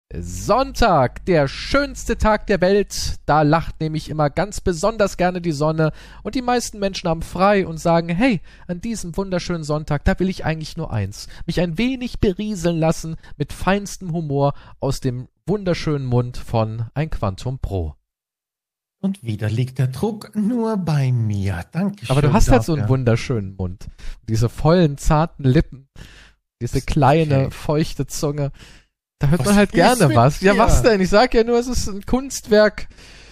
Sonntag, der schönste Tag der Welt. Da lacht nämlich immer ganz besonders gerne die Sonne und die meisten Menschen haben frei und sagen, hey, an diesem wunderschönen Sonntag, da will ich eigentlich nur eins, mich ein wenig berieseln lassen mit feinstem Humor aus dem wunderschönen Mund von ein Quantum Pro. Und wieder liegt der Druck nur bei mir. Dankeschön. Aber du hast halt so einen wunderschönen Mund. Diese vollen, zarten Lippen, diese kleine, feuchte Zunge. Da hört man halt gerne was. Ja, was denn? Ich sag ja nur, es ist ein Kunstwerk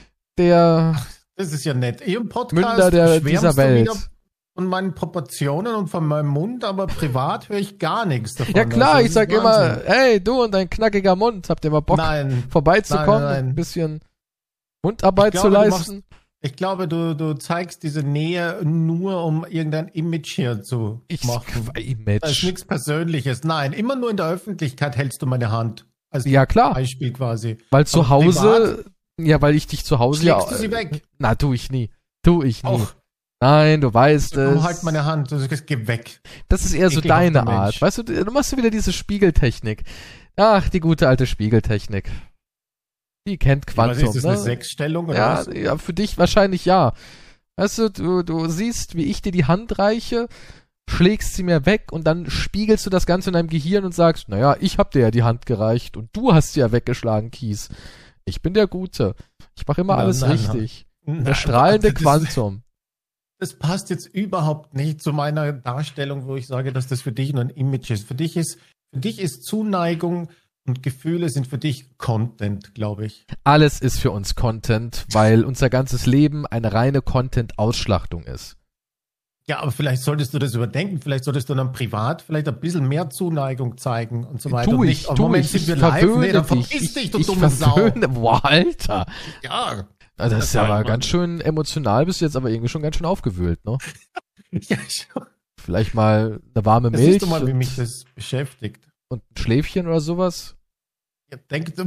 der das ist ja nett. Im Podcast Münder dieser Welt. Von meinen Proportionen und von meinem Mund, aber privat höre ich gar nichts davon. Ja klar, also, ich sag immer, hey, du und dein knackiger Mund, habt ihr mal Bock, vorbeizukommen, ein bisschen Mundarbeit zu leisten? Ich glaube, du zeigst diese Nähe nur, um irgendein Image hier zu machen. Image. Das ist nichts Persönliches. Nein, immer nur in der Öffentlichkeit hältst du meine Hand. Als ja, klar. Beispiel quasi. Weil zu Hause, weil ich dich zu Hause schlägst du sie weg? Na, tu ich nie. Auch. Nein, du weißt es. Komm, halt meine Hand, du sagst, geh weg. Das ist eher so deine Art. Weißt du machst wieder diese Spiegeltechnik. Ach, die gute alte Spiegeltechnik. Die kennt Quantum. Was ist das, eine Sechsstellung oder was? Ja, für dich wahrscheinlich ja. Weißt du siehst, wie ich dir die Hand reiche, schlägst sie mir weg und dann spiegelst du das Ganze in deinem Gehirn und sagst, naja, ich hab dir ja die Hand gereicht und du hast sie ja weggeschlagen, Kies. Ich bin der Gute. Ich mache immer alles richtig. Der strahlende Quantum. Das passt jetzt überhaupt nicht zu meiner Darstellung, wo ich sage, dass das für dich nur ein Image ist. Für dich ist Zuneigung und Gefühle sind für dich Content, glaube ich. Alles ist für uns Content, weil unser ganzes Leben eine reine Content-Ausschlachtung ist. Ja, aber vielleicht solltest du das überdenken. Vielleicht solltest du dann privat vielleicht ein bisschen mehr Zuneigung zeigen und so weiter. Ich verwöhne dich, du dumme Sau. Boah, Alter. Ja. Also das ist ja aber ganz schön emotional, bist du jetzt aber irgendwie schon ganz schön aufgewühlt, ne? Ja, schon. Vielleicht mal eine warme Milch. Siehst du mal, wie mich das beschäftigt. Und ein Schläfchen oder sowas? Ja,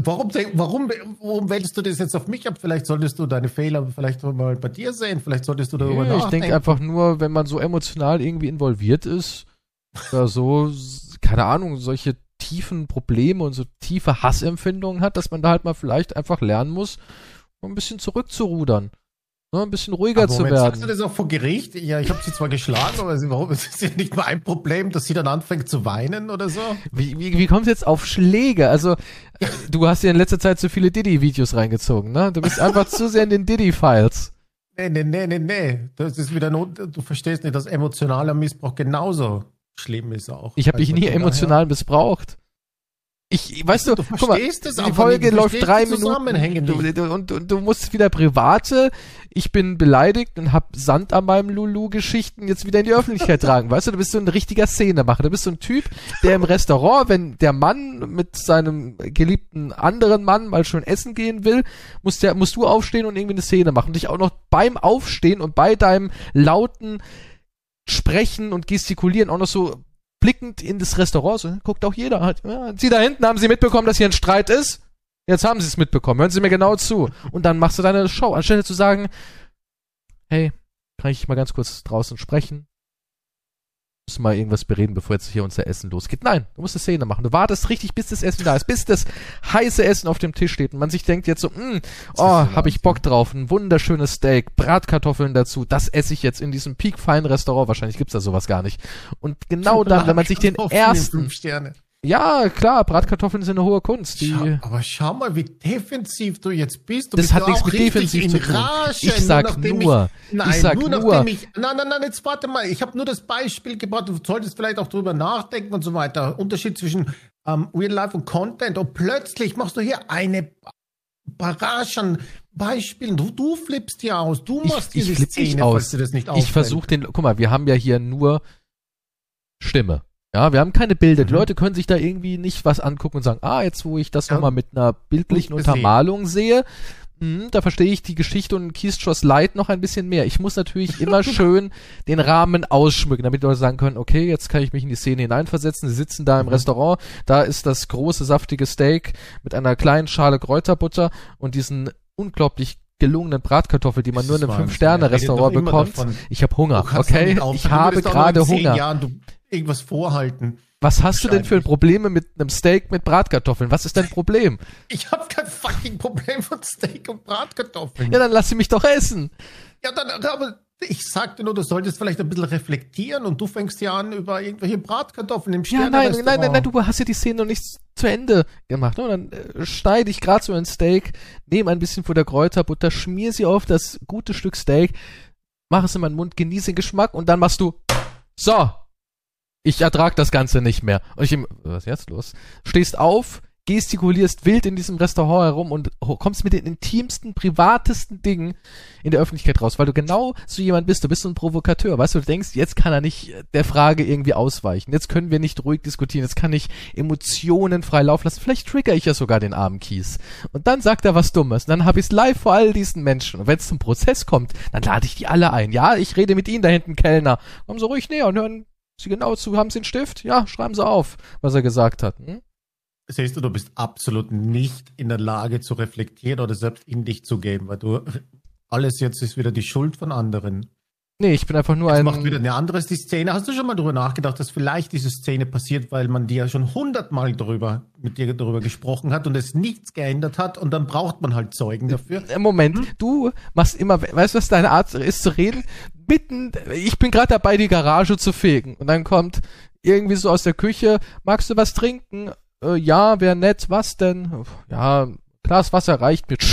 warum wählst du das jetzt auf mich ab? Vielleicht solltest du deine Fehler vielleicht mal bei dir sehen. Vielleicht solltest du darüber nachdenken. Ich denke einfach nur, wenn man so emotional irgendwie involviert ist, oder so, keine Ahnung, solche tiefen Probleme und so tiefe Hassempfindungen hat, dass man da halt mal vielleicht einfach lernen muss, ein bisschen zurückzurudern. Ne, ein bisschen ruhiger zu werden. Sagst du das auch vor Gericht? Ja, ich habe sie zwar geschlagen, aber warum ist es ja nicht mal ein Problem, dass sie dann anfängt zu weinen oder so? Wie kommst du jetzt auf Schläge? Also, du hast ja in letzter Zeit so viele Diddy-Videos reingezogen, ne? Du bist einfach zu sehr in den Diddy-Files. Nee. Das ist wieder du verstehst nicht, dass emotionaler Missbrauch genauso schlimm ist auch. Ich habe dich nie emotional missbraucht. Weißt du, guck mal, die Folge läuft 3 Minuten und du musst wieder private, ich bin beleidigt und hab Sand an meinem Lulu-Geschichten jetzt wieder in die Öffentlichkeit tragen, weißt du bist so ein richtiger Szenemacher, du bist so ein Typ, der im Restaurant, wenn der Mann mit seinem geliebten anderen Mann mal schön essen gehen will, musst du aufstehen und irgendwie eine Szene machen und dich auch noch beim Aufstehen und bei deinem lauten Sprechen und Gestikulieren auch noch so blickend in das Restaurant, so, guckt auch jeder halt. Ja, Sie da hinten, haben Sie mitbekommen, dass hier ein Streit ist? Jetzt haben Sie es mitbekommen, hören Sie mir genau zu. Und dann machst du deine Show, anstelle zu sagen, hey, kann ich mal ganz kurz draußen sprechen? Müssen mal irgendwas bereden, bevor jetzt hier unser Essen losgeht. Nein, du musst eine Szene machen. Du wartest richtig, bis das Essen da ist, bis das heiße Essen auf dem Tisch steht und man sich denkt jetzt so, hab ich Bock drauf, ein wunderschönes Steak, Bratkartoffeln dazu, das esse ich jetzt in diesem peakfeinen Restaurant, wahrscheinlich gibt's da sowas gar nicht. Und genau dann, wenn man sich den ersten... 5 Sterne. Ja, klar, Bratkartoffeln sind eine hohe Kunst. Aber schau mal, wie defensiv du jetzt bist. Das hat nichts mit defensiv zu tun. Ich sag nur. Nein, jetzt warte mal. Ich habe nur das Beispiel gebracht. Du solltest vielleicht auch drüber nachdenken und so weiter. Unterschied zwischen Real Life und Content. Und plötzlich machst du hier eine Barrage an Beispielen. Du flippst hier aus. Du machst diese Szene, falls dir das nicht auffällt. Ich versuche guck mal, wir haben ja hier nur Stimme. Ja, wir haben keine Bilder. Die Leute können sich da irgendwie nicht was angucken und sagen, jetzt wo ich das nochmal mit einer bildlichen Untermalung sehe, da verstehe ich die Geschichte und Keystross Light noch ein bisschen mehr. Ich muss natürlich immer schön den Rahmen ausschmücken, damit die Leute sagen können, okay, jetzt kann ich mich in die Szene hineinversetzen. Sie sitzen da im Restaurant, da ist das große, saftige Steak mit einer kleinen Schale Kräuterbutter und diesen unglaublich gelungenen Bratkartoffel, die man nur in einem 5-Sterne-Restaurant bekommt. Ich habe Hunger, okay? Ich habe gerade Hunger. Irgendwas vorhalten. Was hast du denn für Probleme mit einem Steak mit Bratkartoffeln? Was ist dein Problem? Ich habe kein fucking Problem von Steak und Bratkartoffeln. Ja, dann lass sie mich doch essen. Ja, aber ich sagte nur, du solltest vielleicht ein bisschen reflektieren und du fängst ja an über irgendwelche Bratkartoffeln im Sterne-Restaurant. Ja, nein, du hast ja die Szene noch nicht zu Ende gemacht. Und dann schneide ich gerade so ein Steak, nehme ein bisschen von der Kräuterbutter, schmier sie auf das gute Stück Steak, mach es in meinen Mund, genieße den Geschmack und dann machst du, so, ich ertrag das Ganze nicht mehr. Und was ist jetzt los? Stehst auf, gestikulierst wild in diesem Restaurant herum und kommst mit den intimsten, privatesten Dingen in der Öffentlichkeit raus, weil du genau so jemand bist. Du bist so ein Provokateur, weißt du, du denkst, jetzt kann er nicht der Frage irgendwie ausweichen. Jetzt können wir nicht ruhig diskutieren. Jetzt kann ich Emotionen frei laufen lassen. Vielleicht trigger ich ja sogar den armen Kies. Und dann sagt er was Dummes. Und dann habe ich es live vor all diesen Menschen. Und wenn es zum Prozess kommt, dann lade ich die alle ein. Ja, ich rede mit ihnen, da hinten Kellner. Kommen Sie ruhig näher und hören Sie genau zu. Haben Sie einen Stift? Ja, schreiben Sie auf, was er gesagt hat. Siehst du bist absolut nicht in der Lage zu reflektieren oder selbst in dich zu gehen, weil du alles jetzt ist wieder die Schuld von anderen. Nee, ich bin einfach nur jetzt macht wieder eine andere die Szene. Hast du schon mal darüber nachgedacht, dass vielleicht diese Szene passiert, weil man dir ja schon 100-mal mit dir darüber gesprochen hat und es nichts geändert hat und dann braucht man halt Zeugen dafür? Moment, du machst immer, weißt du, was deine Art ist zu reden? Ich bin gerade dabei, die Garage zu fegen und dann kommt irgendwie so aus der Küche, magst du was trinken? Ja, wäre nett. Was denn? Ja, Glas Wasser reicht mir.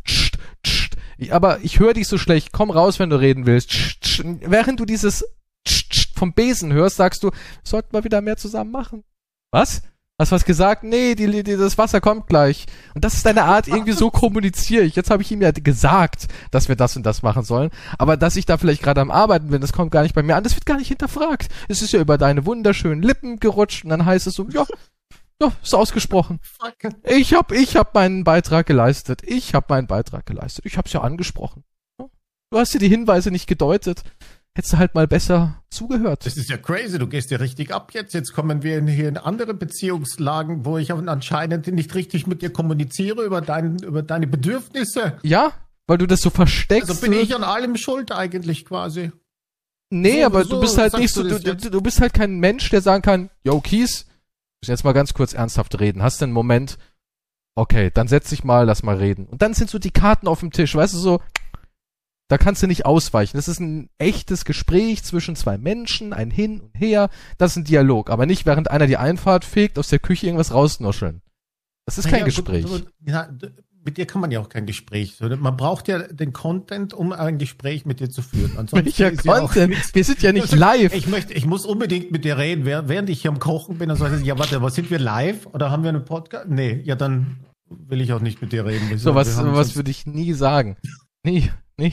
Aber ich höre dich so schlecht. Komm raus, wenn du reden willst. Während du dieses vom Besen hörst, sagst du, sollten wir wieder mehr zusammen machen. Was? Hast du was gesagt? Nee, das Wasser kommt gleich. Und das ist deine Art, irgendwie so kommuniziere ich. Jetzt habe ich ihm ja gesagt, dass wir das und das machen sollen. Aber dass ich da vielleicht gerade am Arbeiten bin, das kommt gar nicht bei mir an. Das wird gar nicht hinterfragt. Es ist ja über deine wunderschönen Lippen gerutscht und dann heißt es so, ja, ist ausgesprochen. Ich hab meinen Beitrag geleistet. Ich hab's ja angesprochen. Du hast dir die Hinweise nicht gedeutet. Hättest du halt mal besser zugehört. Das ist ja crazy. Du gehst ja richtig ab jetzt. Jetzt kommen wir hier in andere Beziehungslagen, wo ich anscheinend nicht richtig mit dir kommuniziere über deine Bedürfnisse. Ja, weil du das so versteckst. Also bin ich an allem schuld eigentlich quasi. Nee, aber du bist halt nicht so, du bist halt kein Mensch, der sagen kann, yo, Kies, muss jetzt mal ganz kurz ernsthaft reden. Hast du einen Moment? Okay, dann setz dich mal, lass mal reden. Und dann sind so die Karten auf dem Tisch, weißt du, so, da kannst du nicht ausweichen. Das ist ein echtes Gespräch zwischen zwei Menschen, ein Hin und Her. Das ist ein Dialog, aber nicht während einer die Einfahrt fegt, aus der Küche irgendwas rausnuscheln. Das ist kein Gespräch. Mit dir kann man ja auch kein Gespräch. Man braucht ja den Content, um ein Gespräch mit dir zu führen. Ansonsten welcher Content? Ja wir sind ja nicht live. Ich muss unbedingt mit dir reden, während ich hier am Kochen bin. Und so, ja, warte, was sind wir live? Oder haben wir einen Podcast? Nee, ja, dann will ich auch nicht mit dir reden. So was würde ich nie sagen. Nie.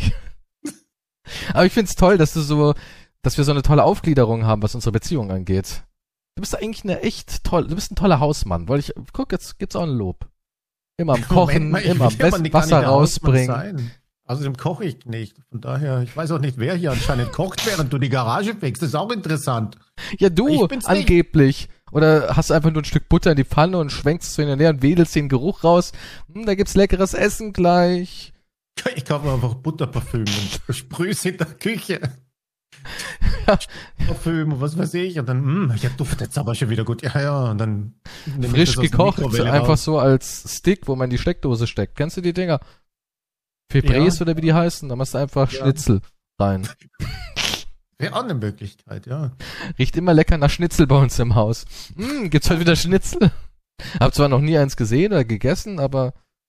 Aber ich find's toll, dass wir so eine tolle Aufgliederung haben, was unsere Beziehung angeht. Du bist eigentlich du bist ein toller Hausmann. Guck, jetzt gibt's auch ein Lob. Immer am Kochen, immer am besten Wasser rausbringen. Außerdem koche ich nicht. Von daher, ich weiß auch nicht, wer hier anscheinend kocht, während du die Garage fegst. Das ist auch interessant. Ja, du, angeblich. Oder hast einfach nur ein Stück Butter in die Pfanne und schwenkst es so hin und her und wedelst den Geruch raus. Da gibt's leckeres Essen gleich. Ich kaufe einfach Butterparfüm und sprühe es in der Küche. Ja. Parfüm, was weiß ich. Und dann, ja, duftet's aber schon wieder gut. Ja, und dann frisch gekocht, einfach so als Stick, wo man die Steckdose steckt. Kennst du die Dinger? Febrés oder wie die heißen? Da machst du einfach Schnitzel rein. Wäre auch eine Möglichkeit, ja. Riecht immer lecker nach Schnitzel bei uns im Haus. Gibt's heute wieder Schnitzel? Hab zwar noch nie eins gesehen oder gegessen, aber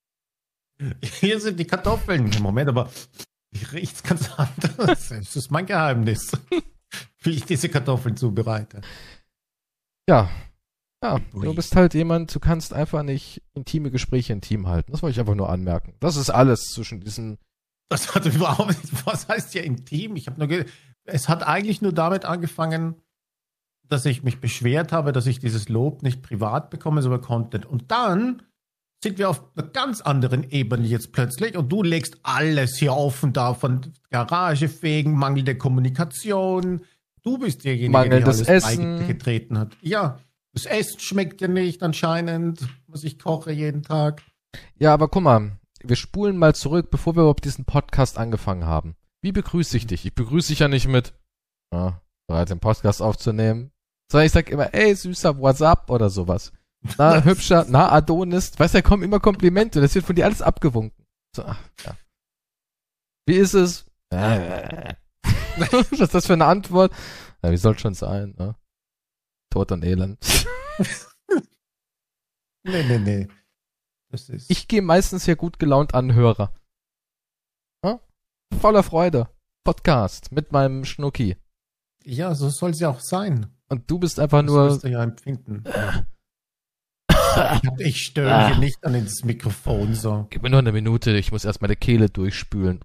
hier sind die Kartoffeln. Moment, aber riecht's ganz anders. Das ist mein Geheimnis. Wie ich diese Kartoffeln zubereite. Ja, du bist halt jemand, du kannst einfach nicht intime Gespräche intim halten. Das wollte ich einfach nur anmerken. Das ist alles zwischen diesen... Das hat überhaupt nicht... Was heißt ja intim? Es hat eigentlich nur damit angefangen, dass ich mich beschwert habe, dass ich dieses Lob nicht privat bekomme, sondern Content. Und dann sind wir auf einer ganz anderen Ebene jetzt plötzlich und du legst alles hier offen da, von Garage fegen, mangelnde Kommunikation. Du bist derjenige, der alles eigentlich getreten hat. Ja, das Essen schmeckt dir nicht anscheinend, was ich koche jeden Tag. Ja, aber guck mal, wir spulen mal zurück, bevor wir überhaupt diesen Podcast angefangen haben. Wie begrüße ich dich? Ich begrüße dich ja nicht mit bereit, den Podcast aufzunehmen. Sondern ich sag immer, ey, süßer, what's up oder sowas. Na, hübscher, na, Adonis. Weißt du, da kommen immer Komplimente. Das wird von dir alles abgewunken. So, ach, ja. Wie ist es? Was ist das für eine Antwort? Ja, wie soll schon sein, ne? Tod und Elend. Nee. Ich gehe meistens hier gut gelaunt an Hörer. Ja? Voller Freude. Podcast mit meinem Schnucki. Ja, so soll es ja auch sein. Und du bist einfach nur... Das sollst du ja empfinden. Ich störe hier nicht an ins Mikrofon so. Gib mir nur eine Minute, ich muss erst meine Kehle durchspülen.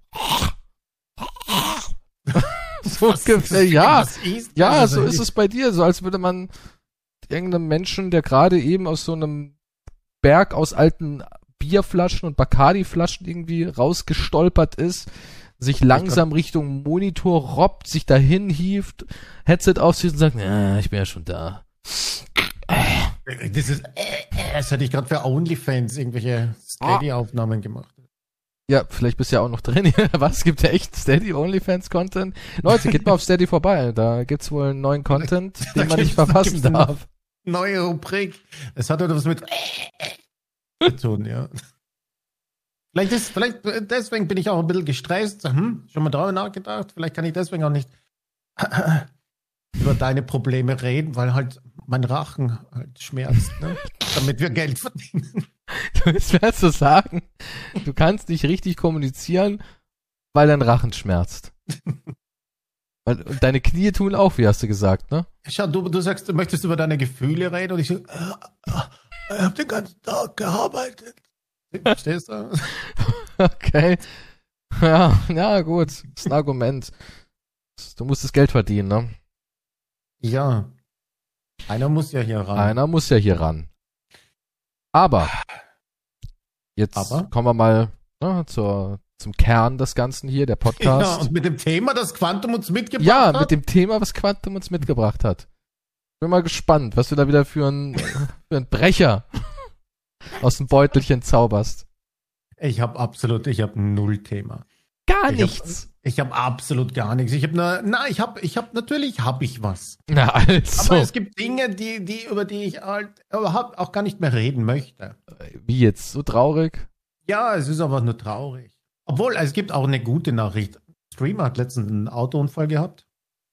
So ungefähr, ja. Ja, so ist es bei dir. So als würde man irgendeinem Menschen, der gerade eben aus so einem Berg aus alten Bierflaschen und Bacardi-Flaschen irgendwie rausgestolpert ist, sich langsam Richtung Monitor robbt, sich dahin hieft, Headset aufzieht und sagt, ja, ich bin ja schon da. Das hätte ich gerade für OnlyFans irgendwelche Steady-Aufnahmen gemacht. Ja, vielleicht bist du ja auch noch drin. Was? Gibt ja echt Steady OnlyFans-Content? Leute, geht mal auf Steady vorbei. Da gibt's wohl einen neuen Content, den man nicht verpassen darf. Neue Rubrik. Es hat etwas mit zu tun, ja. Vielleicht deswegen bin ich auch ein bisschen gestresst. Schon mal darüber nachgedacht. Vielleicht kann ich deswegen auch nicht über deine Probleme reden, weil halt mein Rachen halt schmerzt, ne? Damit wir Geld verdienen. Du willst mir also sagen, du kannst nicht richtig kommunizieren, weil dein Rachen schmerzt. Und deine Knie tun auch, wie hast du gesagt, ne? Schau, du sagst, du möchtest über deine Gefühle reden und ich so, ich hab den ganzen Tag gearbeitet. Verstehst du? Okay. Ja, gut. Das ist ein Argument. Du musst das Geld verdienen, ne? Ja. Einer muss ja hier ran. Aber jetzt kommen wir mal zum Kern des Ganzen hier, der Podcast. Ja, und mit dem Thema, das Quantum uns mitgebracht hat? Ja, mit dem Thema, was Quantum uns mitgebracht hat. Bin mal gespannt, was du da wieder für ein Brecher aus dem Beutelchen zauberst. Ich habe null Thema. Gar nichts. Ich habe absolut gar nichts. Natürlich habe ich was. Na also. Aber es gibt Dinge, über die ich halt überhaupt auch gar nicht mehr reden möchte. Wie jetzt? So traurig? Ja, es ist aber nur traurig. Obwohl, es gibt auch eine gute Nachricht. Streamer hat letztens einen Autounfall gehabt.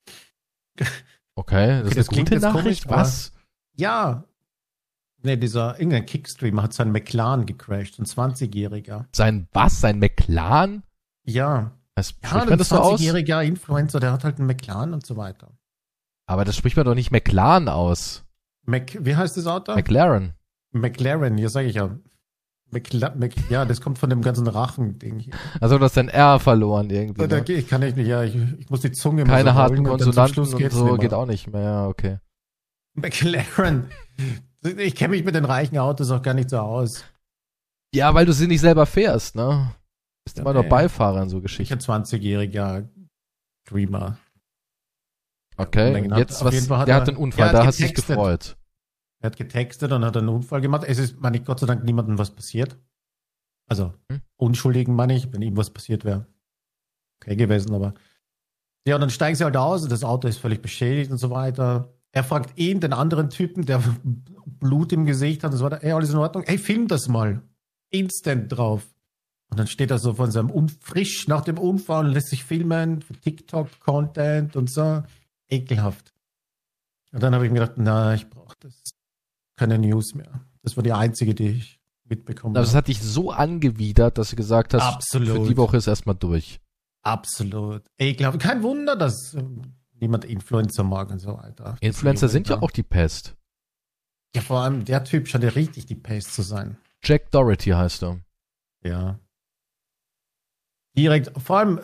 Okay, das ist eine gute Nachricht? Komisch, was? Ja. Ne, irgendein Kickstreamer hat seinen McLaren gecrashed, ein 20-Jähriger. Sein was? Sein McLaren? Ja. Ein 20-jähriger Influencer, der hat halt einen McLaren und so weiter. Aber das spricht man doch nicht McLaren aus. Wie heißt das Auto? McLaren, ja, sage ich ja. Ja, das kommt von dem ganzen Rachen-Ding hier. Also du hast dein R verloren irgendwie. Da kann ich nicht, ja, ich muss die Zunge keine so harten Konsonanten und so, geht auch nicht mehr, ja, okay. McLaren. Ich kenne mich mit den reichen Autos auch gar nicht so aus. Ja, weil du sie nicht selber fährst, ne? Bist immer nur Beifahrer in so Geschichten. Ich ein 20-jähriger Streamer. Okay, jetzt der hat einen Unfall, da hast du dich gefreut. Er hat getextet und hat einen Unfall gemacht. Es ist, Gott sei Dank niemandem was passiert. Also, Unschuldigen meine ich, wenn ihm was passiert wäre. Okay gewesen, aber. Ja, und dann steigen sie halt aus, das Auto ist völlig beschädigt und so weiter. Er fragt ihn, den anderen Typen, der Blut im Gesicht hat und so weiter, ey, alles in Ordnung? Ey, film das mal. Instant drauf. Und dann steht er so von seinem frisch nach dem Unfall und lässt sich filmen für TikTok-Content und so. Ekelhaft. Und dann habe ich mir gedacht, na, ich brauche das. Keine News mehr. Das war die einzige, die ich mitbekommen habe. Das hat dich so angewidert, dass du gesagt hast, absolut. Für die Woche ist erstmal durch. Absolut. Ekelhaft. Kein Wunder, dass niemand Influencer mag und so weiter. Influencer sind ja auch die Pest. Ja, vor allem der Typ scheint ja richtig die Pest zu sein. Jack Doherty heißt er. Ja. Direkt, vor allem,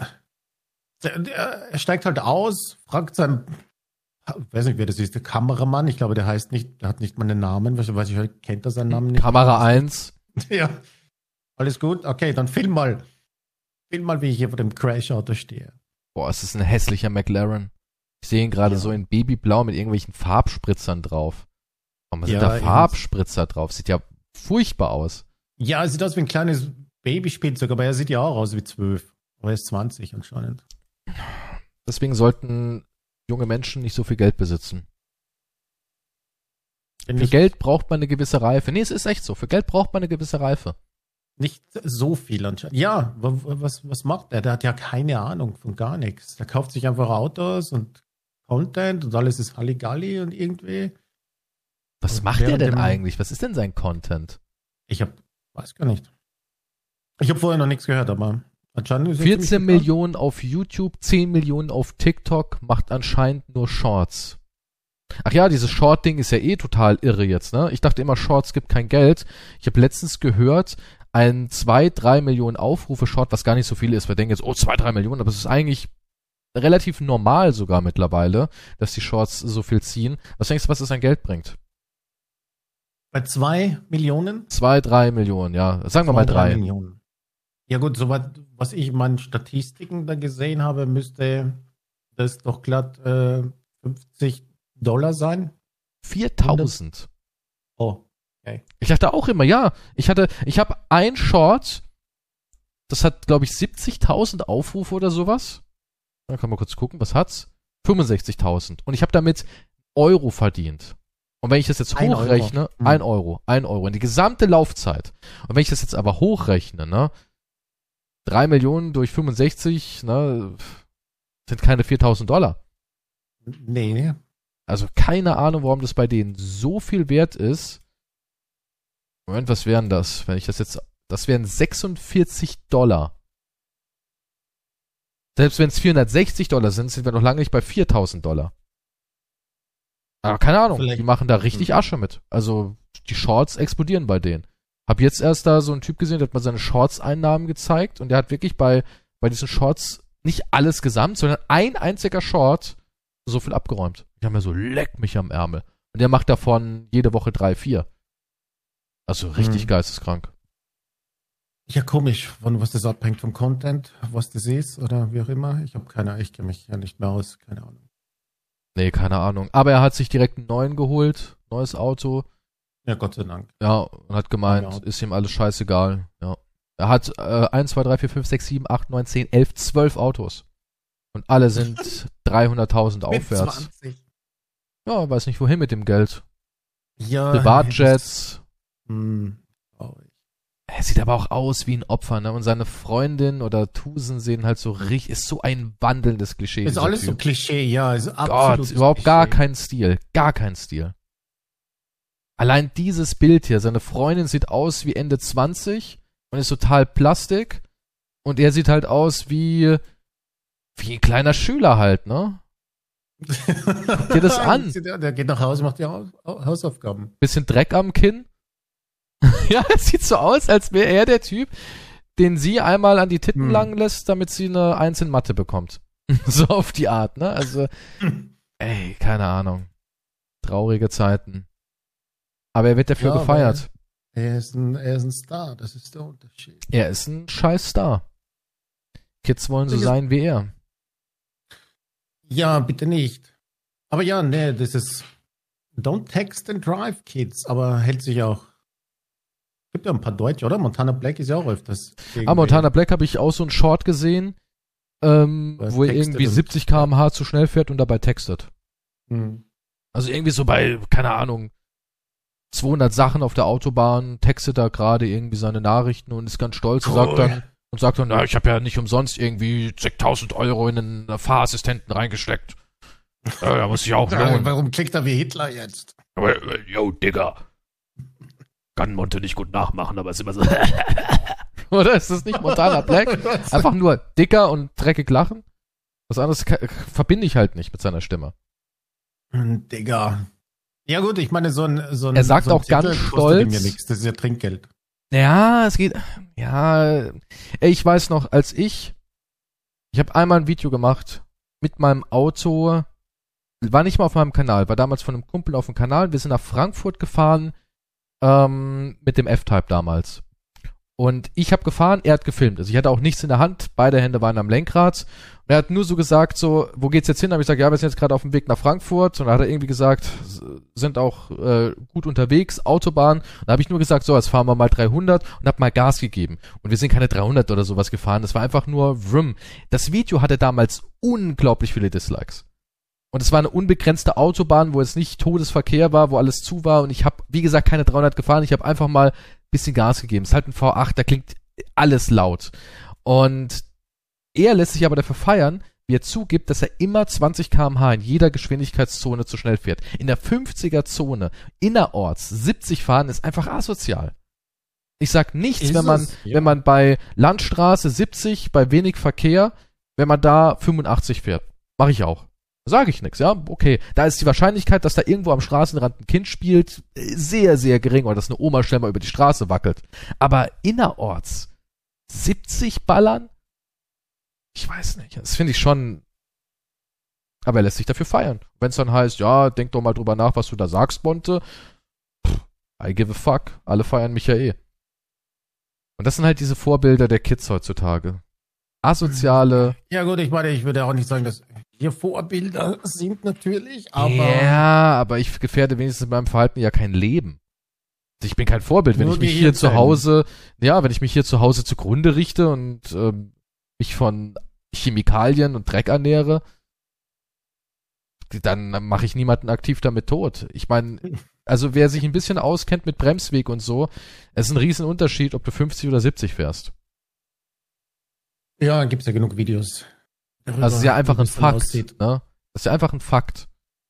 er steigt halt aus, fragt seinen, ich weiß nicht, wer das ist, der Kameramann, ich glaube, der hat nicht mal einen Namen, weiß ich, kennt er seinen Namen nicht. Kamera 1. Ja. Alles gut? Okay, dann film mal, wie ich hier vor dem Crash-Auto stehe. Boah, es ist ein hässlicher McLaren. Ich sehe ihn gerade so in Babyblau mit irgendwelchen Farbspritzern drauf. Warum sind da Farbspritzer drauf? Sieht ja furchtbar aus. Ja, es sieht aus wie ein kleines Babyspielzeug, aber er sieht ja auch aus wie 12. Aber er ist 20 anscheinend. Deswegen sollten junge Menschen nicht so viel Geld besitzen. Für Geld braucht man eine gewisse Reife. Nee, es ist echt so. Für Geld braucht man eine gewisse Reife. Nicht so viel anscheinend. Ja, was macht der? Der hat ja keine Ahnung von gar nichts. Der kauft sich einfach Autos und Content und alles ist Halligalli und irgendwie. Was macht der denn eigentlich? Was ist denn sein Content? Weiß gar nicht. Ich habe vorher noch nichts gehört, aber anscheinend ist 14 Millionen auf YouTube, 10 Millionen auf TikTok, macht anscheinend nur Shorts. Ach ja, dieses Short-Ding ist ja eh total irre jetzt, ne? Ich dachte immer, Shorts gibt kein Geld. Ich habe letztens gehört, ein 2-3 Millionen Aufrufe Short, was gar nicht so viel ist. Wir denken jetzt, 2-3 Millionen, aber es ist eigentlich relativ normal sogar mittlerweile, dass die Shorts so viel ziehen. Was denkst du, was das an Geld bringt? Bei 2 Millionen? 2-3 Millionen, ja. Sagen wir mal 3 Millionen. Ja gut, soweit, was ich in meinen Statistiken da gesehen habe, müsste das doch glatt $50 sein. 4.000. Oh, okay. Ich dachte auch immer, ja. Ich habe ein Short, das hat, glaube ich, 70.000 Aufrufe oder sowas. Dann kann man kurz gucken, was hat's? 65.000. Und ich habe damit Euro verdient. Und wenn ich das jetzt hochrechne, 1 Euro in die gesamte Laufzeit. Und wenn ich das jetzt aber hochrechne, ne, 3 Millionen durch 65, ne, sind keine $4.000. Nee. Also keine Ahnung, warum das bei denen so viel wert ist. Moment, was wären das? Wenn ich das jetzt, das wären $46. Selbst wenn es $460 sind wir noch lange nicht bei $4.000. Aber keine Ahnung, die machen da richtig Asche mit. Also die Shorts explodieren bei denen. Hab jetzt erst da so einen Typ gesehen, der hat mal seine Shorts-Einnahmen gezeigt und der hat wirklich bei diesen Shorts nicht alles gesamt, sondern ein einziger Short so viel abgeräumt. Ich habe mir so, leck mich am Ärmel. Und der macht davon jede Woche 3-4. Also richtig geisteskrank. Ja, komisch, von was das abhängt vom Content, was das ist oder wie auch immer. Ich kenne mich ja nicht mehr aus, keine Ahnung. Nee, keine Ahnung. Aber er hat sich direkt einen neuen geholt, neues Auto. Ja, Gott sei Dank. Ja, und hat gemeint, ist ihm alles scheißegal. Ja. Er hat 1, 2, 3, 4, 5, 6, 7, 8, 9, 10, 11, 12 Autos. Und alle sind 300.000 aufwärts. 20. Ja, weiß nicht wohin mit dem Geld. Ja. Privatjets. Traurig. Er sieht aber auch aus wie ein Opfer, ne? Und seine Freundin oder Tusen sehen halt so richtig, ist so ein wandelndes Klischee. Ist alles so Klischee, ja. Ist Gott, überhaupt Klischee. Gar kein Stil. Gar kein Stil. Allein dieses Bild hier, seine Freundin sieht aus wie Ende 20 und ist total Plastik. Und er sieht halt aus wie ein kleiner Schüler halt, ne? Guck dir das an. Der geht nach Hause, macht die Hausaufgaben. Bisschen Dreck am Kinn. Ja, es sieht so aus, als wäre er der Typ, den sie einmal an die Titten langen lässt, damit sie eine 1 in Mathe bekommt. So auf die Art, ne? Also, ey, keine Ahnung. Traurige Zeiten. Aber er wird dafür gefeiert. Er ist ein Star, das ist der Unterschied. Er ist ein scheiß Star. Kids wollen so sein wie er. Ja, bitte nicht. Aber ja, ne, das ist Don't text and drive, Kids, aber hält sich auch. Gibt ja ein paar Deutsche, oder? Montana Black ist ja auch öfters. Montana Black habe ich auch so einen Short gesehen, wo er irgendwie 70 km/h zu schnell fährt und dabei textet. Also irgendwie so bei, keine Ahnung, 200 Sachen auf der Autobahn, textet da gerade irgendwie seine Nachrichten und ist ganz stolz und sagt dann, na, ich habe ja nicht umsonst irgendwie 6.000 Euro in einen Fahrassistenten reingesteckt. Da muss ich auch lohnen. Warum klickt er wie Hitler jetzt? Yo, Digga. Kann Monte nicht gut nachmachen, aber ist immer so. Oder ist das nicht Montana Black? Einfach nur dicker und dreckig lachen? Was anderes verbinde ich halt nicht mit seiner Stimme. Digga. Ja gut, ich meine, so ein er sagt so ein auch ganz stolz. Mir nichts. Das ist ja Trinkgeld. Ja, es geht. Ja, ich weiß noch, als ich habe einmal ein Video gemacht mit meinem Auto, war nicht mal auf meinem Kanal, war damals von einem Kumpel auf dem Kanal. Wir sind nach Frankfurt gefahren mit dem F-Type damals. Und ich habe gefahren, er hat gefilmt. Also ich hatte auch nichts in der Hand, beide Hände waren am Lenkrad. Und er hat nur so gesagt, so, wo geht's jetzt hin? Da habe ich gesagt, ja, wir sind jetzt gerade auf dem Weg nach Frankfurt. Und dann hat er irgendwie gesagt, sind auch gut unterwegs, Autobahn. Und da habe ich nur gesagt, so, jetzt fahren wir mal 300 und habe mal Gas gegeben. Und wir sind keine 300 oder sowas gefahren. Das war einfach nur vroom. Das Video hatte damals unglaublich viele Dislikes. Und es war eine unbegrenzte Autobahn, wo es nicht Todesverkehr war, wo alles zu war. Und ich habe, wie gesagt, keine 300 gefahren. Ich habe einfach mal ein bisschen Gas gegeben. Es ist halt ein V8, da klingt alles laut. Und er lässt sich aber dafür feiern, wie er zugibt, dass er immer 20 km/h in jeder Geschwindigkeitszone zu schnell fährt. In der 50er-Zone, innerorts, 70 fahren ist einfach asozial. Ich sag nichts, wenn man bei Landstraße 70, bei wenig Verkehr, wenn man da 85 fährt. Mache ich auch. Sage ich nichts, ja, okay. Da ist die Wahrscheinlichkeit, dass da irgendwo am Straßenrand ein Kind spielt, sehr, sehr gering, oder dass eine Oma schnell mal über die Straße wackelt. Aber innerorts 70 ballern? Ich weiß nicht. Das finde ich schon. Aber er lässt sich dafür feiern. Wenn es dann heißt, ja, denk doch mal drüber nach, was du da sagst, Bonte. I give a fuck. Alle feiern mich ja eh. Und das sind halt diese Vorbilder der Kids heutzutage. Asoziale. Ja gut, ich meine, ich würde auch nicht sagen, dass hier Vorbilder sind natürlich, aber. Ja, aber ich gefährde wenigstens in meinem Verhalten ja kein Leben. Ich bin kein Vorbild, wenn ich mich hier zu Hause, wenn ich mich hier zu Hause zugrunde richte und mich von Chemikalien und Dreck ernähre, dann mache ich niemanden aktiv damit tot. Ich meine, also wer sich ein bisschen auskennt mit Bremsweg und so, es ist ein riesen Unterschied, ob du 50 oder 70 fährst. Ja, gibt's ja genug Videos. Also es ist ja einfach ein Fakt, ne? Das ist ja einfach ein Fakt.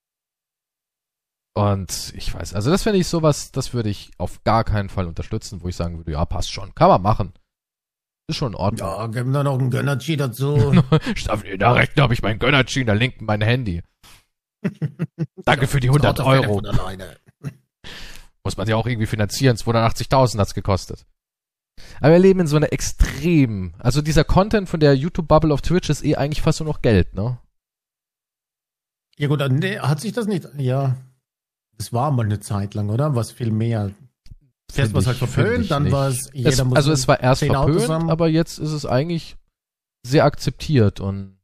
Und ich weiß, also das finde ich sowas, das würde ich auf gar keinen Fall unterstützen, wo ich sagen würde, ja, passt schon, kann man machen. Ist schon in Ordnung. Ja, geben da noch einen Gönnerchi dazu. In der rechten habe ich meinen Gönnerchi, in der linken mein Handy. Danke für die 100 Euro. Muss man ja auch irgendwie finanzieren, 280.000 hat's gekostet. Aber wir leben in so einer extremen, also dieser Content von der YouTube-Bubble auf Twitch ist eigentlich fast nur noch Geld, ne? Ja gut, nee, hat sich das nicht, ja, das war mal eine Zeit lang, oder? Was viel mehr. Erst war es halt verpönt, dann war es, also es war erst verpönt, aber jetzt ist es eigentlich sehr akzeptiert und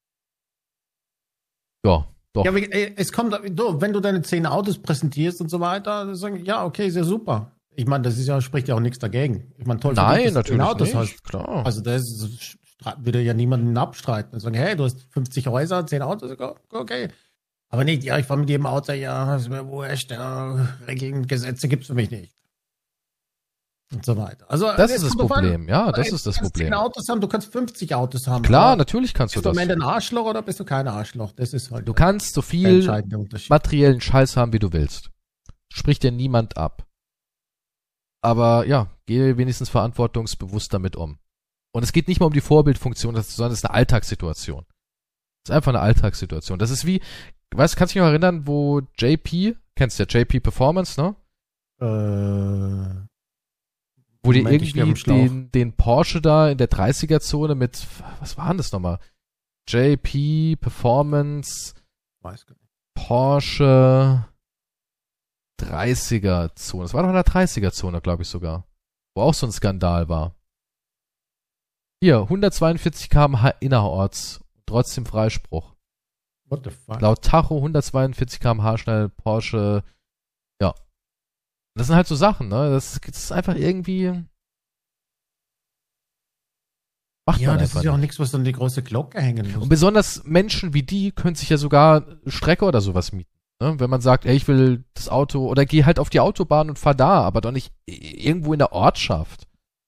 ja, doch. Ja, es kommt, wenn du deine 10 Autos präsentierst und so weiter, dann sagen, ja, okay, sehr super. Ich meine, das ist ja, spricht ja auch nichts dagegen. Ich meine, toll, nein, dass du 10 Autos nicht, hast. Klar. Also das würde ja niemanden abstreiten. Sagen, hey, du hast 50 Häuser, 10 Autos, okay. Aber nicht, ja, ich fahre mit jedem Auto, ja, ist mir wurscht, ja, Regeln, Gesetze gibt's für mich nicht. Und so weiter. Also, das ist das Problem, ja, das ist das Problem. Du kannst 10 Autos haben, du kannst 50 Autos haben. Klar, natürlich kannst du das. Bist du am Ende ein Arschloch oder bist du kein Arschloch? Das ist halt. Du kannst so viel materiellen Scheiß haben, wie du willst. Spricht dir niemand ab. Aber ja, gehe wenigstens verantwortungsbewusst damit um. Und es geht nicht mal um die Vorbildfunktion, sondern es ist eine Alltagssituation. Es ist einfach eine Alltagssituation. Das ist wie, kannst du dich noch erinnern, wo JP, kennst du ja JP Performance, ne? Wo die irgendwie den Porsche da in der 30er-Zone mit, was war denn das nochmal? JP Performance, weiß gar nicht. Porsche 30er-Zone. Das war doch in der 30er-Zone, glaube ich sogar. Wo auch so ein Skandal war. Hier, 142 km/h innerorts, trotzdem Freispruch. What the fuck? Laut Tacho 142 km/h schnell Porsche, ja. Das sind halt so Sachen, ne? Das ist einfach irgendwie. Macht ja, das ist ja auch nichts, was dann die große Glocke hängen muss. Und besonders Menschen wie die können sich ja sogar Strecke oder sowas mieten. Ne? Wenn man sagt, ey, ich will das Auto, oder geh halt auf die Autobahn und fahr da, aber doch nicht irgendwo in der Ortschaft.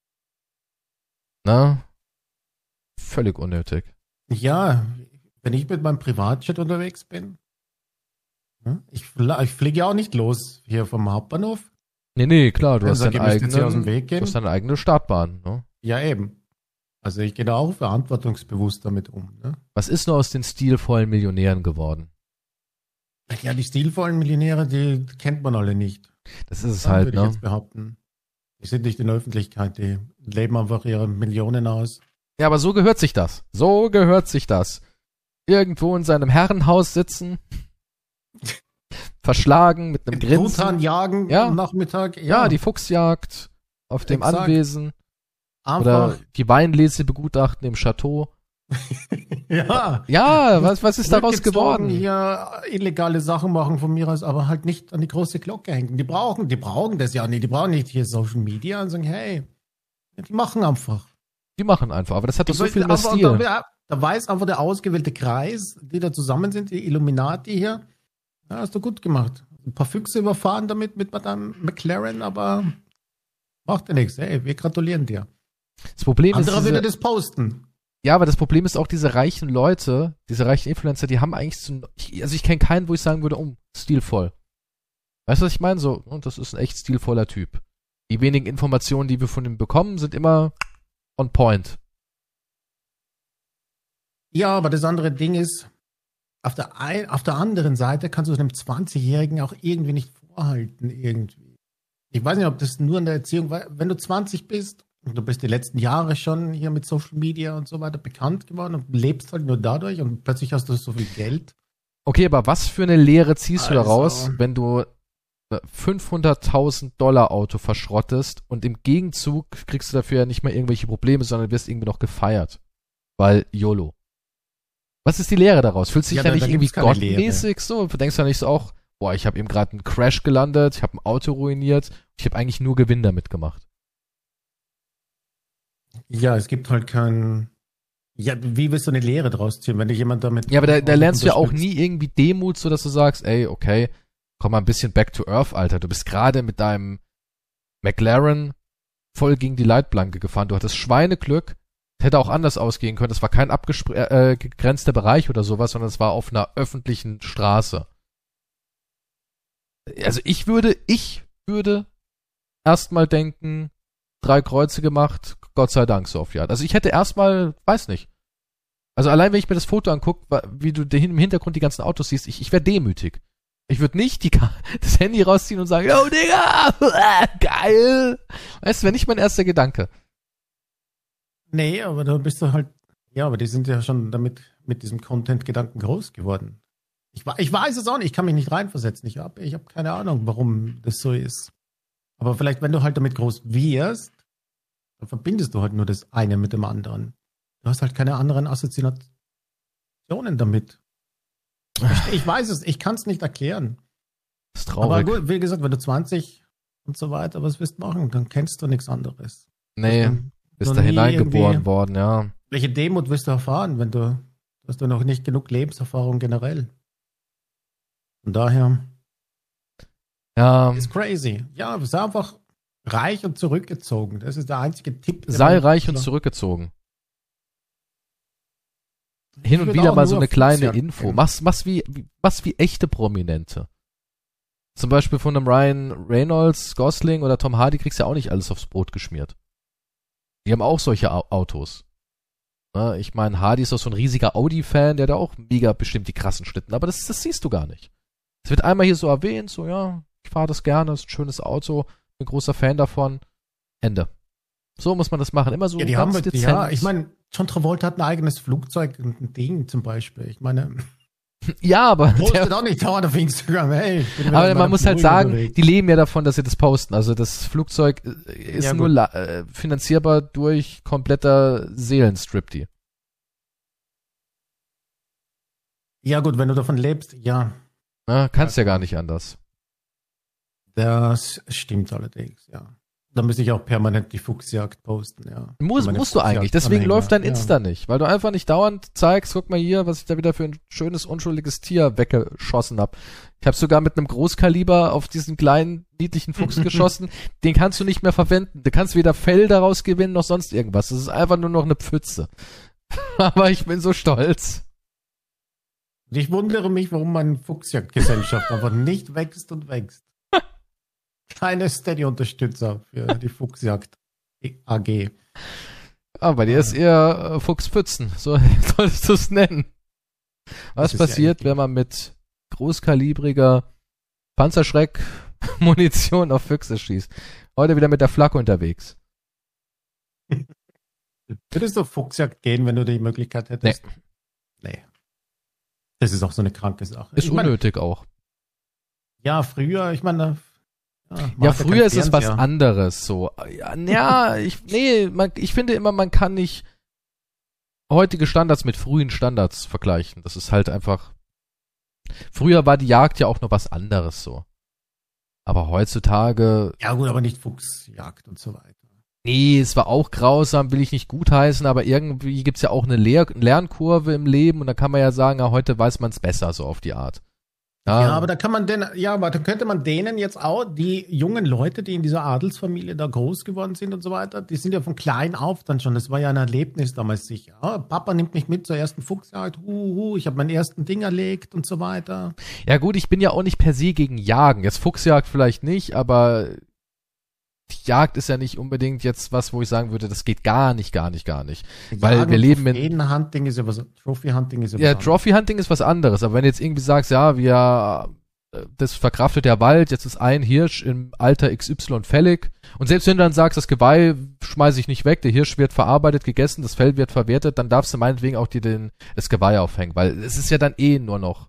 Na? Völlig unnötig. Ja, wenn ich mit meinem Privatjet unterwegs bin, ich fliege ja auch nicht los hier vom Hauptbahnhof. Nee, klar, du hast deine eigene Startbahn. Ne? Ja, eben. Also ich gehe da auch verantwortungsbewusst damit um. Ne? Was ist nur aus den stilvollen Millionären geworden? Ja, die stilvollen Millionäre, die kennt man alle nicht. Das ist es halt, würde ich jetzt behaupten. Die sind nicht in der Öffentlichkeit, die leben einfach ihre Millionen aus. Ja, aber so gehört sich das. So gehört sich das. Irgendwo in seinem Herrenhaus sitzen, verschlagen, mit einem Grinsen. Truthahn jagen am Nachmittag. Ja, die Fuchsjagd auf dem Anwesen. Einfach. Oder die Weinlese begutachten im Chateau. Ja. Ja, was ist daraus geworden? Hier illegale Sachen machen von mir aus, aber halt nicht an die große Glocke hängen. Die brauchen das ja nicht. Die brauchen nicht hier Social Media und sagen, hey, die machen einfach. Die machen einfach, aber das hat doch so viel mehr Stil. Da weiß einfach der ausgewählte Kreis, die da zusammen sind, die Illuminati hier. Ja, hast du gut gemacht. Ein paar Füchse überfahren damit mit Madame McLaren, aber macht ja nichts. Hey, wir gratulieren dir. Das Problem ist, andere würde das posten. Ja, aber das Problem ist auch, diese reichen Leute, diese reichen Influencer, die haben eigentlich ich kenne keinen, wo ich sagen würde, stilvoll. Weißt du, was ich meine? So, und das ist ein echt stilvoller Typ. Die wenigen Informationen, die wir von ihm bekommen, sind immer on point. Ja, aber das andere Ding ist, auf der anderen Seite kannst du es einem 20-Jährigen auch irgendwie nicht vorhalten, irgendwie. Ich weiß nicht, ob das nur in der Erziehung war. Wenn du 20 bist, und du bist die letzten Jahre schon hier mit Social Media und so weiter bekannt geworden und lebst halt nur dadurch und plötzlich hast du so viel Geld. Okay, aber was für eine Lehre ziehst du daraus, wenn du $500.000 Auto verschrottest und im Gegenzug kriegst du dafür ja nicht mal irgendwelche Probleme, sondern wirst irgendwie noch gefeiert. Weil YOLO. Was ist die Lehre daraus? Fühlst du dich da nicht irgendwie gottmäßig so? Denkst du da nicht so auch, boah, ich habe eben gerade einen Crash gelandet, ich habe ein Auto ruiniert, ich habe eigentlich nur Gewinn damit gemacht. Ja, es gibt halt kein... Ja, wie willst du eine Lehre draus ziehen, wenn dich jemand damit... Ja, aber da lernst du ja auch nie irgendwie Demut, so dass du sagst, ey, okay, komm mal ein bisschen back to earth, Alter. Du bist gerade mit deinem McLaren voll gegen die Leitplanke gefahren. Du hattest Schweineglück. Hätte auch anders ausgehen können. Das war kein abgegrenzter Bereich oder sowas, sondern es war auf einer öffentlichen Straße. Also ich würde erstmal denken, 3 Kreuze gemacht, Gott sei Dank so auf die Art. Also ich hätte erstmal, weiß nicht. Also allein wenn ich mir das Foto angucke, wie du im Hintergrund die ganzen Autos siehst, ich wäre demütig. Ich würde nicht das Handy rausziehen und sagen, yo Digga, geil. Weißt du, wäre nicht mein erster Gedanke. Nee, aber da bist du halt, ja, aber die sind ja schon mit diesem Content-Gedanken groß geworden. Ich weiß es auch nicht, ich kann mich nicht reinversetzen. Ich hab keine Ahnung, warum das so ist. Aber vielleicht, wenn du halt damit groß wirst, dann verbindest du halt nur das eine mit dem anderen. Du hast halt keine anderen Assoziationen damit. Ich weiß es, ich kann es nicht erklären. Das ist traurig. Aber gut, wie gesagt, wenn du 20 und so weiter, was willst du machen? Dann kennst du nichts anderes. Nee, bist da hineingeboren worden, ja. Welche Demut willst du erfahren, wenn du hast du noch nicht genug Lebenserfahrung generell? Von daher ist crazy. Ja, sei einfach reich und zurückgezogen. Das ist der einzige Tipp. Sei reich und zurückgezogen. Hin und wieder mal so eine kleine Info. Mach's wie echte Prominente. Zum Beispiel von einem Ryan Reynolds, Gosling oder Tom Hardy kriegst du ja auch nicht alles aufs Brot geschmiert. Die haben auch solche Autos. Na, ich meine, Hardy ist auch so ein riesiger Audi-Fan, der da auch mega bestimmt die krassen Schlitten, aber das siehst du gar nicht. Es wird einmal hier so erwähnt, so ja, ich fahre das gerne, ist ein schönes Auto, bin großer Fan davon. Ende. So muss man das machen, immer so ja, ganz dezent. Ja, ich meine, John Travolta hat ein eigenes Flugzeug, ein Ding zum Beispiel. Ich meine, ja, aber postet auch nicht dauernd auf Instagram, hey. Aber man muss halt sagen, die leben ja davon, dass sie das posten. Also das Flugzeug ist ja nur finanzierbar durch kompletter Seelenstriptease. Ja gut, wenn du davon lebst, ja. Na, kannst ja gar nicht anders. Das stimmt allerdings, ja. Da müsste ich auch permanent die Fuchsjagd posten, ja. Musst du eigentlich, deswegen läuft dein Insta nicht, weil du einfach nicht dauernd zeigst, guck mal hier, was ich da wieder für ein schönes, unschuldiges Tier weggeschossen habe. Ich habe sogar mit einem Großkaliber auf diesen kleinen, niedlichen Fuchs geschossen, den kannst du nicht mehr verwenden. Du kannst weder Fell daraus gewinnen, noch sonst irgendwas. Das ist einfach nur noch eine Pfütze. Aber ich bin so stolz. Ich wundere mich, warum meine Fuchsjagdgesellschaft einfach nicht wächst und wächst. Keine Steady-Unterstützer für die Fuchsjagd AG. Aber bei dir ist eher Fuchspfützen, so solltest du es nennen. Was passiert, ja, wenn man mit großkalibriger Panzerschreck-Munition auf Füchse schießt? Heute wieder mit der Flak unterwegs. Würdest du auf Fuchsjagd gehen, wenn du die Möglichkeit hättest? Nee. Das ist auch so eine kranke Sache. Ist unnötig auch. Ja, früher, ich meine... Ja, früher ist es was anderes, so. Ja, ich finde immer, man kann nicht heutige Standards mit frühen Standards vergleichen. Das ist halt einfach, früher war die Jagd ja auch noch was anderes, so. Aber heutzutage. Ja gut, aber nicht Fuchsjagd und so weiter. Nee, es war auch grausam, will ich nicht gutheißen, aber irgendwie gibt's ja auch eine Lernkurve im Leben und da kann man ja sagen, ja, heute weiß man es besser, so auf die Art. Ja, aber da könnte man denen jetzt auch, die jungen Leute, die in dieser Adelsfamilie da groß geworden sind und so weiter, die sind ja von klein auf dann schon, das war ja ein Erlebnis damals sicher. Ja, Papa nimmt mich mit zur ersten Fuchsjagd, ich habe meinen ersten Ding erlegt und so weiter. Ja gut, ich bin ja auch nicht per se gegen Jagen, jetzt Fuchsjagd vielleicht nicht, aber die Jagd ist ja nicht unbedingt jetzt was, wo ich sagen würde, das geht gar nicht. Weil wir leben in... Trophy-Hunting ist ja was anderes. Ja, Trophy-Hunting ist was anderes, aber wenn du jetzt irgendwie sagst, ja, das verkraftet der Wald, jetzt ist ein Hirsch im Alter XY fällig und selbst wenn du dann sagst, das Geweih schmeiße ich nicht weg, der Hirsch wird verarbeitet, gegessen, das Fell wird verwertet, dann darfst du meinetwegen auch dir das Geweih aufhängen, weil es ist ja dann nur noch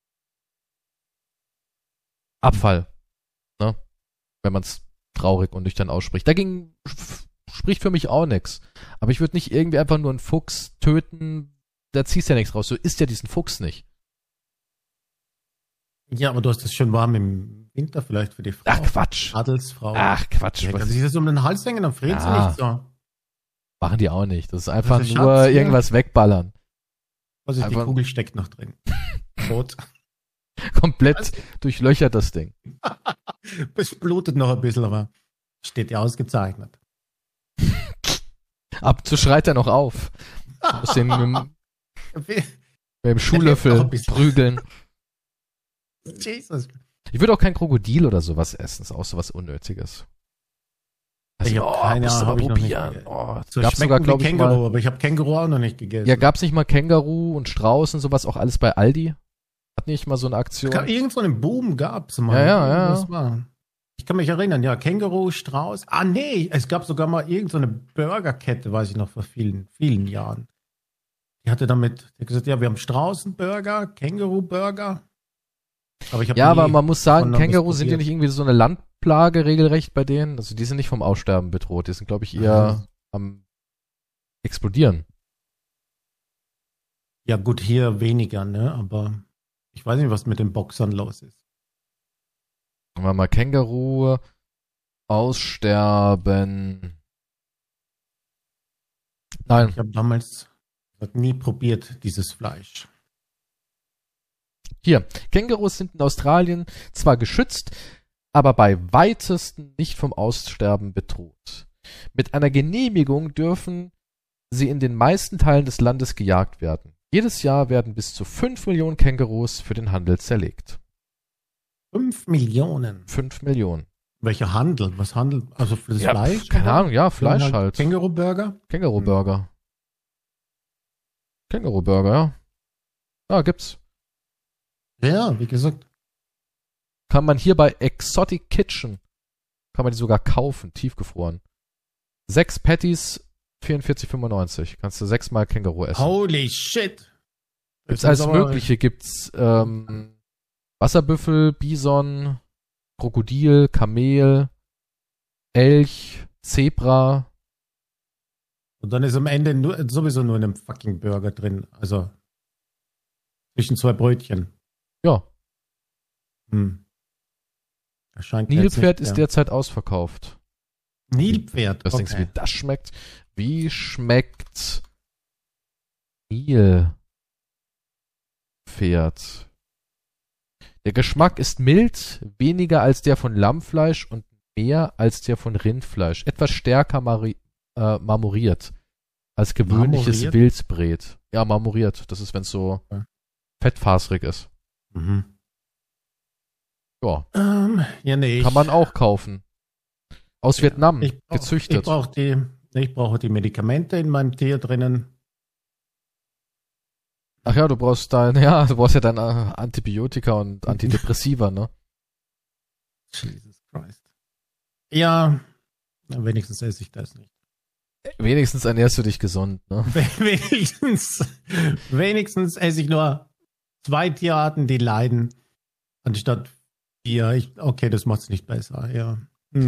Abfall, ne? Wenn man es traurig und nüchtern ausspricht. Dagegen spricht für mich auch nichts. Aber ich würde nicht irgendwie einfach nur einen Fuchs töten, da ziehst du ja nichts raus. Du isst ja diesen Fuchs nicht. Ja, aber du hast es schön warm im Winter vielleicht für die Frau. Ach, Quatsch. Adelsfrau. Ach, Quatsch. Ja, kann sich das um den Hals hängen, dann friert sie nicht so. Machen die auch nicht. Das ist einfach das ist nur Schatz, irgendwas wegballern. Was ist, die Kugel steckt noch drin. Rot. Komplett durchlöchert das Ding. Es blutet noch ein bisschen, aber steht ja ausgezeichnet. Ab schreit er noch auf. Muss den mit dem Schuhlöffel prügeln. Jesus. Ich würde auch kein Krokodil oder sowas essen. Das ist auch sowas Unnötiges. Also, ich habe keine Ahnung, probieren. So gab's sogar, glaube ich, Känguru, aber ich habe Känguru auch noch nicht gegessen. Ja, gab's nicht mal Känguru und Strauß und sowas auch alles bei Aldi? Hat nicht mal so eine Aktion? Irgend so einen Boom gab's mal. Ja. Das war. Ich kann mich erinnern, ja, Känguru, Strauß. Ah, nee, es gab sogar mal irgend so eine Burgerkette, weiß ich noch, vor vielen, vielen Jahren. Die hat gesagt, ja, wir haben Straußenburger, Känguru-Burger. Aber man muss sagen, Känguru sind ja nicht irgendwie so eine Landplage regelrecht bei denen. Also die sind nicht vom Aussterben bedroht. Die sind, glaube ich, eher am explodieren. Ja gut, hier weniger, ne? Aber ich weiß nicht, was mit den Boxern los ist. Sagen wir mal, Känguru aussterben. Nein. Ich habe damals nie probiert, dieses Fleisch. Hier, Kängurus sind in Australien zwar geschützt, aber bei weitesten nicht vom Aussterben bedroht. Mit einer Genehmigung dürfen sie in den meisten Teilen des Landes gejagt werden. Jedes Jahr werden bis zu 5 Millionen Kängurus für den Handel zerlegt. 5 Millionen? 5 Millionen. Welcher Handel? Was handelt? Also für das Fleisch? Keine Ahnung, ja, Fleisch halt. Känguru-Burger? Känguru-Burger. Känguru-Burger, ja. Ja, gibt's. Ja, wie gesagt. Kann man hier bei Exotic Kitchen, kann man die sogar kaufen, tiefgefroren. 6 Patties, 44,95. Kannst du 6-mal Känguru essen. Holy shit. Gibt's alles Mögliche. Gibt's Wasserbüffel, Bison, Krokodil, Kamel, Elch, Zebra. Und dann ist am Ende sowieso nur ein fucking Burger drin. Also zwischen 2 Brötchen. Ja. Erscheint Nilpferd ist derzeit ausverkauft. Nilpferd? Was denkst du, wie das schmeckt? Wie schmeckt Nilpferd? Der Geschmack ist mild, weniger als der von Lammfleisch und mehr als der von Rindfleisch. Etwas stärker marmoriert als gewöhnliches Wildbret. Ja, marmoriert. Das ist, wenn es so fettfaserig ist. Mhm. Ja. Ja, nee. Kann man auch kaufen. Aus Vietnam, gezüchtet. Ich brauche die Medikamente in meinem Tier drinnen. Ach ja, du brauchst ja deine Antibiotika und Antidepressiva, ne? Jesus Christ. Ja, wenigstens esse ich das nicht. Wenigstens ernährst du dich gesund, ne? Wenigstens esse ich nur 2 Tierarten, die leiden, anstatt 4. Okay, das macht's nicht besser, ja.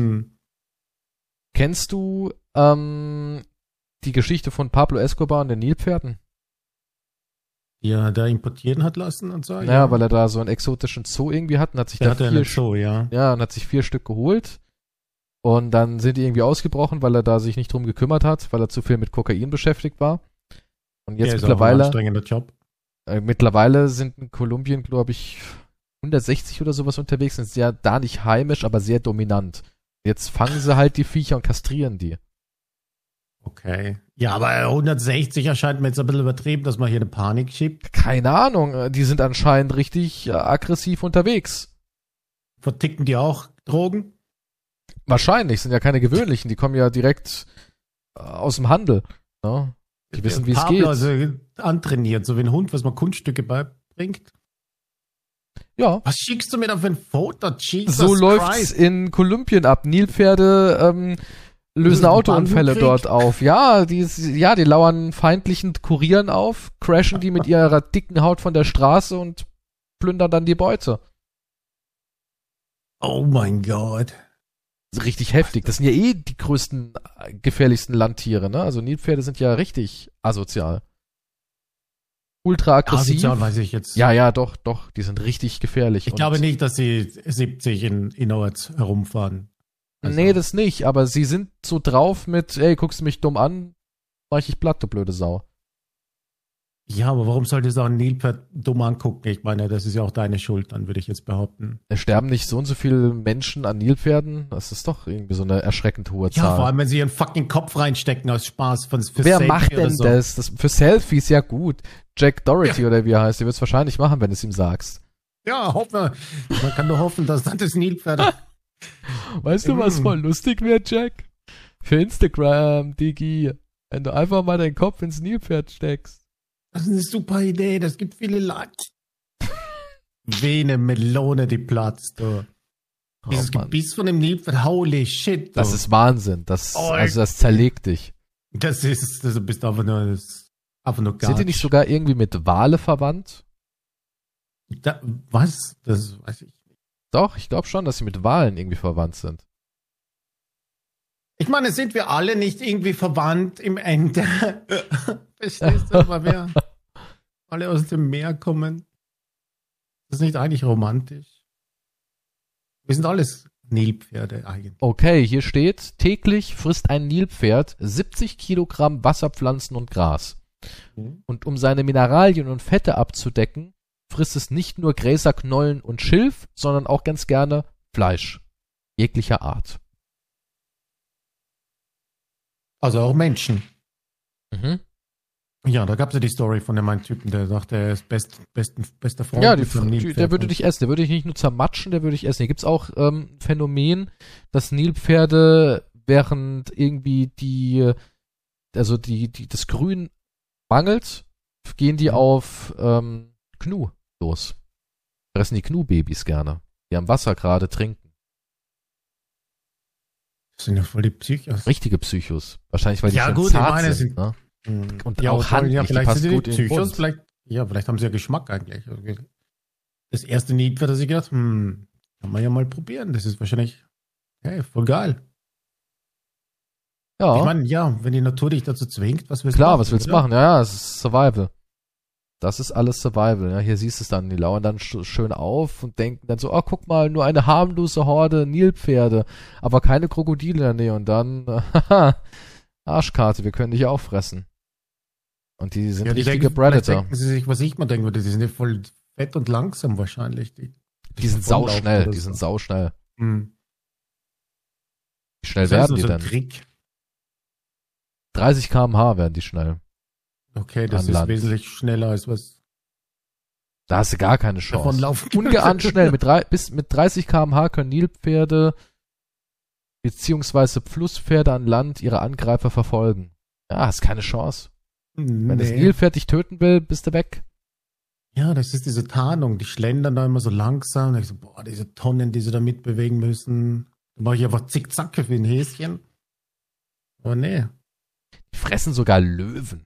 Kennst du die Geschichte von Pablo Escobar und den Nilpferden? Ja, da importieren hat lassen und so. Ja, weil er da so einen exotischen Zoo irgendwie hat und hat sich da 4 Zoo, ja. Ja, und hat sich 4 Stück geholt. Und dann sind die irgendwie ausgebrochen, weil er da sich nicht drum gekümmert hat, weil er zu viel mit Kokain beschäftigt war. Und jetzt mittlerweile. Ist auch ein anstrengender Job. Mittlerweile sind in Kolumbien, glaube ich, 160 oder sowas unterwegs, sind sehr da nicht heimisch, aber sehr dominant. Jetzt fangen sie halt die Viecher und kastrieren die. Okay. Ja, aber 160 erscheint mir jetzt ein bisschen übertrieben, dass man hier eine Panik schiebt. Keine Ahnung, die sind anscheinend richtig aggressiv unterwegs. Verticken die auch Drogen? Wahrscheinlich, sind ja keine gewöhnlichen, die kommen ja direkt aus dem Handel. Ne? Die wissen, wie es geht. Also antrainiert, so wie ein Hund, was man Kunststücke beibringt. Ja. Was schickst du mir da für ein Foto? Jesus so läuft's in Kolumbien ab. Nilpferde lösen Autounfälle dort auf. Ja, die lauern feindlichen Kurieren auf, crashen die mit ihrer dicken Haut von der Straße und plündern dann die Beute. Oh mein Gott. Das ist richtig heftig. Das sind ja die größten, gefährlichsten Landtiere, ne? Also Nilpferde sind ja richtig asozial. Ultra aggressiv. Asozial weiß ich jetzt. Ja, doch. Die sind richtig gefährlich. Ich glaube nicht, dass sie 70 innerorts herumfahren. Also. Nee, das nicht. Aber sie sind so drauf mit, ey, guckst du mich dumm an, mach ich dich platt, du blöde Sau. Ja, aber warum sollte es auch ein Nilpferd dumm angucken? Ich meine, das ist ja auch deine Schuld, dann würde ich jetzt behaupten. Es sterben nicht so und so viele Menschen an Nilpferden. Das ist doch irgendwie so eine erschreckend hohe Zahl. Ja, vor allem, wenn sie ihren fucking Kopf reinstecken aus Spaß. Für Wer Selfie macht denn so. Das? Für Selfies, ja gut. Jack Doherty oder wie er heißt, der wird es wahrscheinlich machen, wenn du es ihm sagst. Ja, man kann nur hoffen, dass das Nilpferd... Weißt du, was voll lustig wäre, Jack? Für Instagram, Digi. Wenn du einfach mal deinen Kopf ins Nilpferd steckst. Das ist eine super Idee, das gibt viele Likes. Wie eine Melone, die platzt, du. Dieses Gebiss von dem Nilpferd, holy shit, du. Das ist Wahnsinn, das zerlegt dich. Du bist einfach nur gar Sind die nicht sogar irgendwie mit Wale verwandt? Was? Das weiß ich nicht. Doch, ich glaube schon, dass sie mit Walen irgendwie verwandt sind. Ich meine, sind wir alle nicht irgendwie verwandt im Ende? Verstehst du, weil wir alle aus dem Meer kommen? Das ist nicht eigentlich romantisch. Wir sind alles Nilpferde eigentlich. Okay, hier steht, täglich frisst ein Nilpferd 70 Kilogramm Wasserpflanzen und Gras. Und um seine Mineralien und Fette abzudecken, frisst es nicht nur Gräserknollen und Schilf, sondern auch ganz gerne Fleisch. Jeglicher Art. Also auch Menschen. Mhm. Ja, da gab es ja die Story von dem einen Typen, der dachte, er ist bester Freund. Ja, der würde dich essen. Der würde dich nicht nur zermatschen, der würde dich essen. Hier gibt es auch Phänomen, dass Nilpferde, während irgendwie das Grün mangelt, gehen die auf Gnu los. Fressen die Gnu-Babys gerne, die am Wasser gerade trinken. Das sind ja voll die Psychos. Richtige Psychos. Wahrscheinlich, weil die schon gut, zart sind. Ne? Und ja, auch handlich, vielleicht sind die gut Psychos, vielleicht haben sie ja Geschmack eigentlich. Das erste Nilpferd, dass ich gedacht, kann man ja mal probieren. Das ist wahrscheinlich, voll geil. Ja. Ich meine, wenn die Natur dich dazu zwingt, was willst du machen? Klar, was willst du machen? Ja, es ist Survival. Das ist alles Survival. Ja, hier siehst du es dann. Die lauern dann schön auf und denken dann so, guck mal, nur eine harmlose Horde Nilpferde, aber keine Krokodile in der Nähe. Und dann, Arschkarte, wir können dich auch fressen. Und die sind richtige Predator. Denken sie sich, was ich mal denken würde, die sind ja voll fett und langsam wahrscheinlich. Die sind sauschnell, die sind sauschnell. Hm. Wie schnell werden die denn? Trick. 30 km/h werden die schnell. Okay, das ist wesentlich schneller als was. Da hast du gar keine Chance. Ungeahnt schnell. Mit 30 km/h können Nilpferde beziehungsweise Flusspferde an Land ihre Angreifer verfolgen. Ja, hast keine Chance. Wenn das Nilpferd dich töten will, bist du weg. Ja, das ist diese Tarnung. Die schlendern da immer so langsam. Und ich so, diese Tonnen, die sie da mitbewegen müssen. Da mache ich einfach Zickzacke wie ein Häschen. Aber nee. Die fressen sogar Löwen.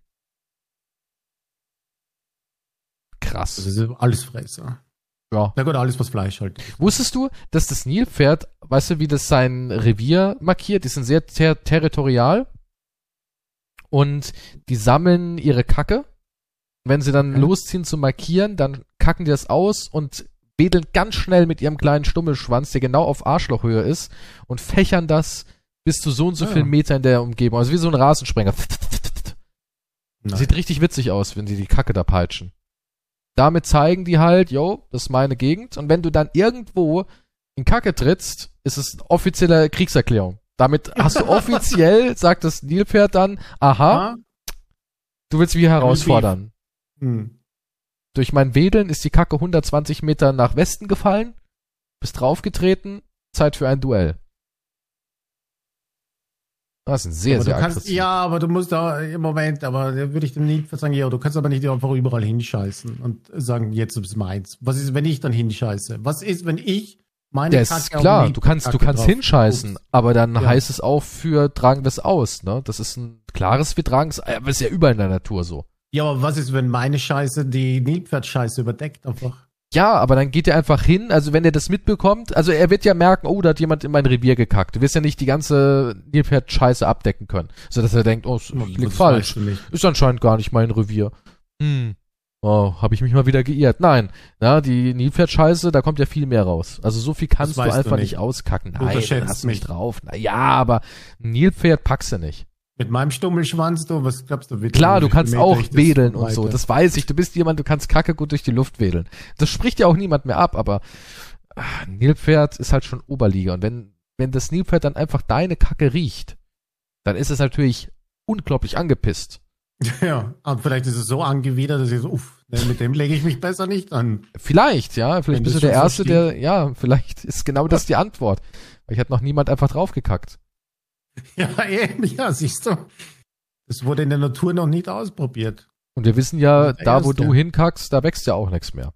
Krass. Das ist alles Fresser. Ja. Na gut, alles was Fleisch halt. Wusstest du, dass das Nilpferd, weißt du, wie das sein Revier markiert? Die sind sehr territorial. Und die sammeln ihre Kacke. Wenn sie dann losziehen zu markieren, dann kacken die das aus und wedeln ganz schnell mit ihrem kleinen Stummelschwanz, der genau auf Arschlochhöhe ist, und fächern das bis zu so und so vielen Metern in der Umgebung. Also wie so ein Rasensprenger. Sieht richtig witzig aus, wenn sie die Kacke da peitschen. Damit zeigen die halt, yo, das ist meine Gegend. Und wenn du dann irgendwo in Kacke trittst, ist es eine offizielle Kriegserklärung. Damit hast du offiziell, sagt das Nilpferd dann, aha, du willst mich herausfordern. Durch mein Wedeln ist die Kacke 120 Meter nach Westen gefallen, bist draufgetreten, Zeit für ein Duell. Das ist ein sehr, sehr aggressiv. Ja, aber du musst da im Moment, aber da würde ich dem nicht sagen, ja, du kannst aber nicht einfach überall hinscheißen und sagen, jetzt ist meins. Was ist, wenn ich dann hinscheiße? Was ist, wenn ich meine Kacke ist klar, du kannst hinscheißen, aber dann heißt es auch für tragen wir es aus, ne? Das ist ein klares, wir tragen es, aber ist ja überall in der Natur so. Ja, aber was ist, wenn meine Scheiße die Nilpferd-Scheiße überdeckt einfach? Ja, aber dann geht er einfach hin, also wenn er das mitbekommt, also er wird ja merken, oh, da hat jemand in mein Revier gekackt. Du wirst ja nicht die ganze Nilpferd-Scheiße abdecken können, sodass er denkt, oh, es liegt falsch. Ist anscheinend gar nicht mein Revier. Oh, habe ich mich mal wieder geirrt. Nein, ja, die Nilpferd-Scheiße, da kommt ja viel mehr raus. Also so viel kannst du einfach nicht auskacken. Nein, dann hast du mich drauf. Na ja, aber Nilpferd packst du nicht. Mit meinem Stummelschwanz, du, was glaubst du? Klar, du kannst auch wedeln und so, das weiß ich. Du bist jemand, du kannst Kacke gut durch die Luft wedeln. Das spricht ja auch niemand mehr ab, aber Nilpferd ist halt schon Oberliga. Und wenn das Nilpferd dann einfach deine Kacke riecht, dann ist es natürlich unglaublich angepisst. Ja, aber vielleicht ist es so angewidert, dass ich so, mit dem lege ich mich besser nicht an. Vielleicht, ja, vielleicht bist du der Erste, vielleicht ist genau das die Antwort. Weil ich hat noch niemand einfach draufgekackt. Ja, eben, ja, siehst du. Das wurde in der Natur noch nicht ausprobiert. Und wir wissen ja, da wo du hinkackst, da wächst ja auch nichts mehr.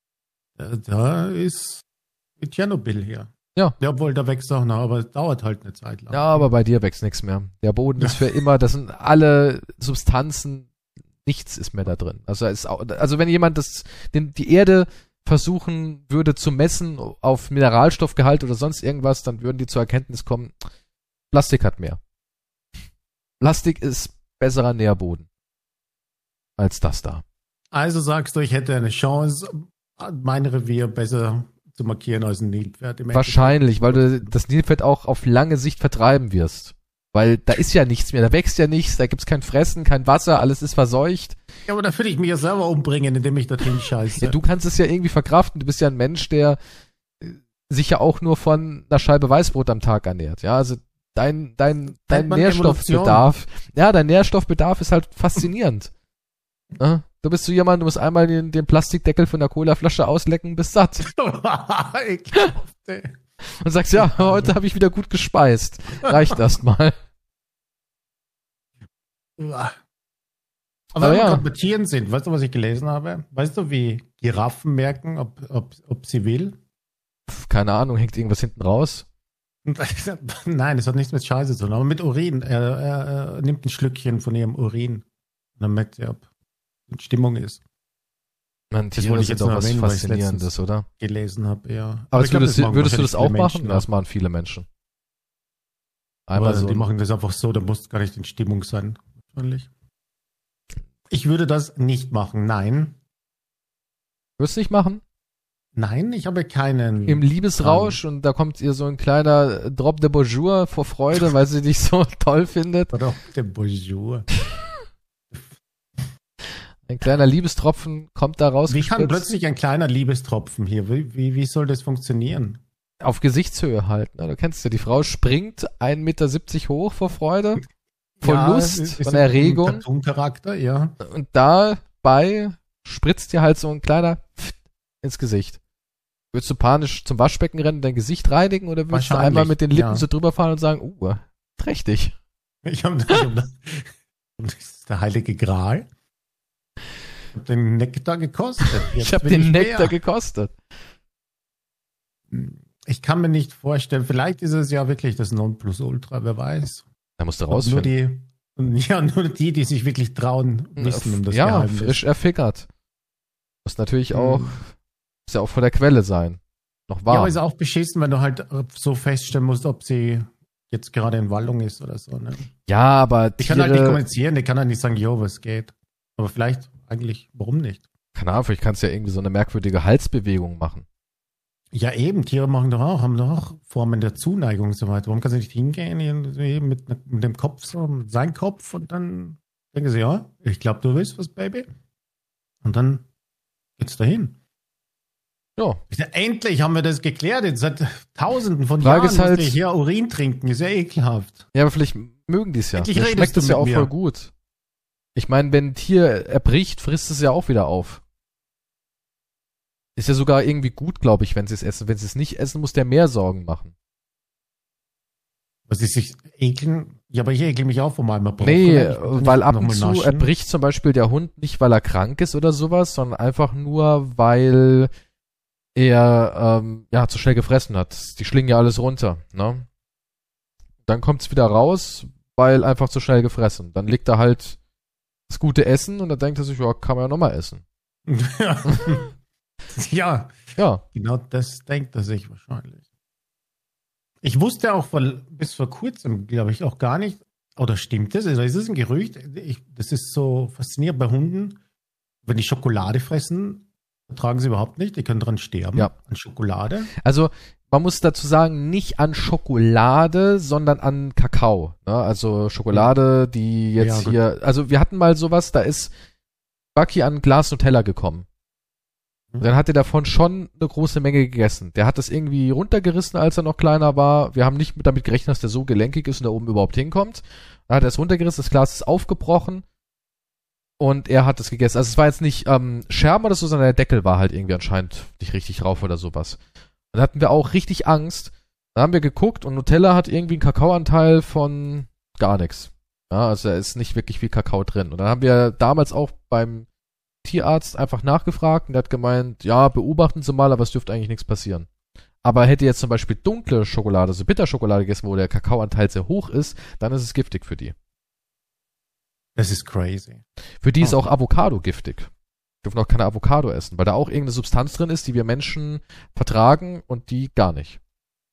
Da ist mit Tschernobyl hier. Ja. Ja, obwohl, da wächst auch noch, aber es dauert halt eine Zeit lang. Ja, aber bei dir wächst nichts mehr. Der Boden ist für immer, das sind alle Substanzen, nichts ist mehr da drin. Also wenn jemand die Erde versuchen würde zu messen auf Mineralstoffgehalt oder sonst irgendwas, dann würden die zur Erkenntnis kommen, Plastik hat mehr. Plastik ist besserer Nährboden als das da. Also sagst du, ich hätte eine Chance, mein Revier besser zu markieren als ein Nilpferd. Wahrscheinlich, weil du das Nilpferd auch auf lange Sicht vertreiben wirst. Weil da ist ja nichts mehr, da wächst ja nichts, da gibt's kein Fressen, kein Wasser, alles ist verseucht. Ja, aber da will ich mich ja selber umbringen, indem ich da drin scheiße. Ja, du kannst es ja irgendwie verkraften, du bist ja ein Mensch, der sich ja auch nur von einer Scheibe Weißbrot am Tag ernährt. Ja, also dein Nährstoffbedarf, dein Nährstoffbedarf ist halt faszinierend. Ja, du bist so jemand, du musst einmal den Plastikdeckel von der Colaflasche auslecken, bist satt. Und sagst, ja, heute habe ich wieder gut gespeist. Reicht erstmal. Aber wenn wir gerade bei Tieren sind, weißt du, was ich gelesen habe? Weißt du, wie Giraffen merken, ob sie will? Keine Ahnung, hängt irgendwas hinten raus? Nein, das hat nichts mit Scheiße zu tun, aber mit Urin. Er nimmt ein Schlückchen von ihrem Urin. Und dann merkt er, ob in Stimmung ist. Man, das wollte ich jetzt auch was Faszinierendes, oder? Gelesen habe, ja. Aber würdest du das auch machen? Das machen viele Menschen. Einmal so. Die machen das einfach so, da muss gar nicht in Stimmung sein. Wahrscheinlich. Ich würde das nicht machen, nein. Würdest du nicht machen? Nein, ich habe keinen. Im Liebesrausch und da kommt ihr so ein kleiner Drop de Bonjour vor Freude, weil sie dich so toll findet. Drop de Bonjour. Ein kleiner Liebestropfen kommt da raus. Wie kann plötzlich ein kleiner Liebestropfen hier? Wie soll das funktionieren? Auf Gesichtshöhe halt. Ne? Du kennst ja, die Frau springt 1,70 Meter hoch vor Freude, vor Lust, von Erregung. Ein Cartoon-Charakter, ja. Und dabei spritzt dir halt so ein kleiner ins Gesicht. Würdest du panisch zum Waschbecken rennen, dein Gesicht reinigen oder würdest du einmal mit den Lippen so drüber fahren und sagen, trächtig. Das ist der heilige Gral. Ich hab den Nektar gekostet. Ich habe den Nektar gekostet. Ich kann mir nicht vorstellen, vielleicht ist es ja wirklich das Nonplusultra, wer weiß. Da musst du rausfinden. Nur die sich wirklich trauen, wissen um das Geheimnis. Ja, frisch erfickert. Muss natürlich auch, muss ja auch vor der Quelle sein. Noch warm. Ja, aber ist auch beschissen, wenn du halt so feststellen musst, ob sie jetzt gerade in Wallung ist oder so. Ne? Ja, aber die kann halt nicht kommunizieren, die kann halt nicht sagen, was geht. Aber vielleicht eigentlich, warum nicht? Keine Ahnung, vielleicht kannst du ja irgendwie so eine merkwürdige Halsbewegung machen. Ja, eben, Tiere haben doch auch Formen der Zuneigung und so weiter. Warum kann sie nicht hingehen mit dem Kopf, so mit seinem Kopf und dann denken sie, ja, ich glaube, du willst was, Baby. Und dann geht's dahin. Ja. Endlich haben wir das geklärt. Jetzt seit Tausenden von Frage Jahren ist halt, musste ich hier Urin trinken. Ist ja ekelhaft. Ja, aber vielleicht mögen die es ja. Endlich Vielleicht redest schmeckt es du ja mit auch mir. voll gut. Ich meine, wenn ein Tier erbricht, frisst es ja auch wieder auf. Ist ja sogar irgendwie gut, glaube ich, wenn sie es essen. Wenn sie es nicht essen, muss der mehr Sorgen machen. Was ist sich ekeln? Ja, aber ich ekel mich auch von meinem Erbrochen. Nee, weil ab und zu erbricht zum Beispiel der Hund nicht, weil er krank ist oder sowas, sondern einfach nur, weil er zu schnell gefressen hat. Die schlingen ja alles runter, ne? Dann kommt es wieder raus, weil einfach zu schnell gefressen. Dann liegt da halt das gute Essen und dann denkt er sich, ja, kann man ja nochmal essen. Ja. Ja. Genau das denkt er sich wahrscheinlich. Ich wusste auch bis vor kurzem, glaube ich, auch gar nicht, oder stimmt das? Also ist es ein Gerücht? Das ist so faszinierend bei Hunden, wenn die Schokolade fressen, vertragen sie überhaupt nicht, die können dran sterben, an Schokolade. Also man muss dazu sagen, nicht an Schokolade, sondern an Kakao. Ne? Also Schokolade, die jetzt hier, also wir hatten mal sowas, da ist Bucky an ein Glas Nutella gekommen. Und dann hat er davon schon eine große Menge gegessen. Der hat das irgendwie runtergerissen, als er noch kleiner war. Wir haben nicht damit gerechnet, dass der so gelenkig ist und da oben überhaupt hinkommt. Dann hat er es runtergerissen, das Glas ist aufgebrochen und er hat es gegessen. Also es war jetzt nicht Scherben oder so, sondern der Deckel war halt irgendwie anscheinend nicht richtig rauf oder sowas. Dann hatten wir auch richtig Angst. Dann haben wir geguckt und Nutella hat irgendwie einen Kakaoanteil von gar nichts. Ja, also da ist nicht wirklich viel Kakao drin. Und dann haben wir damals auch beim Tierarzt einfach nachgefragt und der hat gemeint, ja, beobachten Sie mal, aber es dürfte eigentlich nichts passieren. Aber hätte jetzt zum Beispiel dunkle Schokolade, also Bitterschokolade gegessen, wo der Kakaoanteil sehr hoch ist, dann ist es giftig für die. Das ist crazy. Für die ist auch Avocado giftig. Dürfen auch keine Avocado essen, weil da auch irgendeine Substanz drin ist, die wir Menschen vertragen und die gar nicht.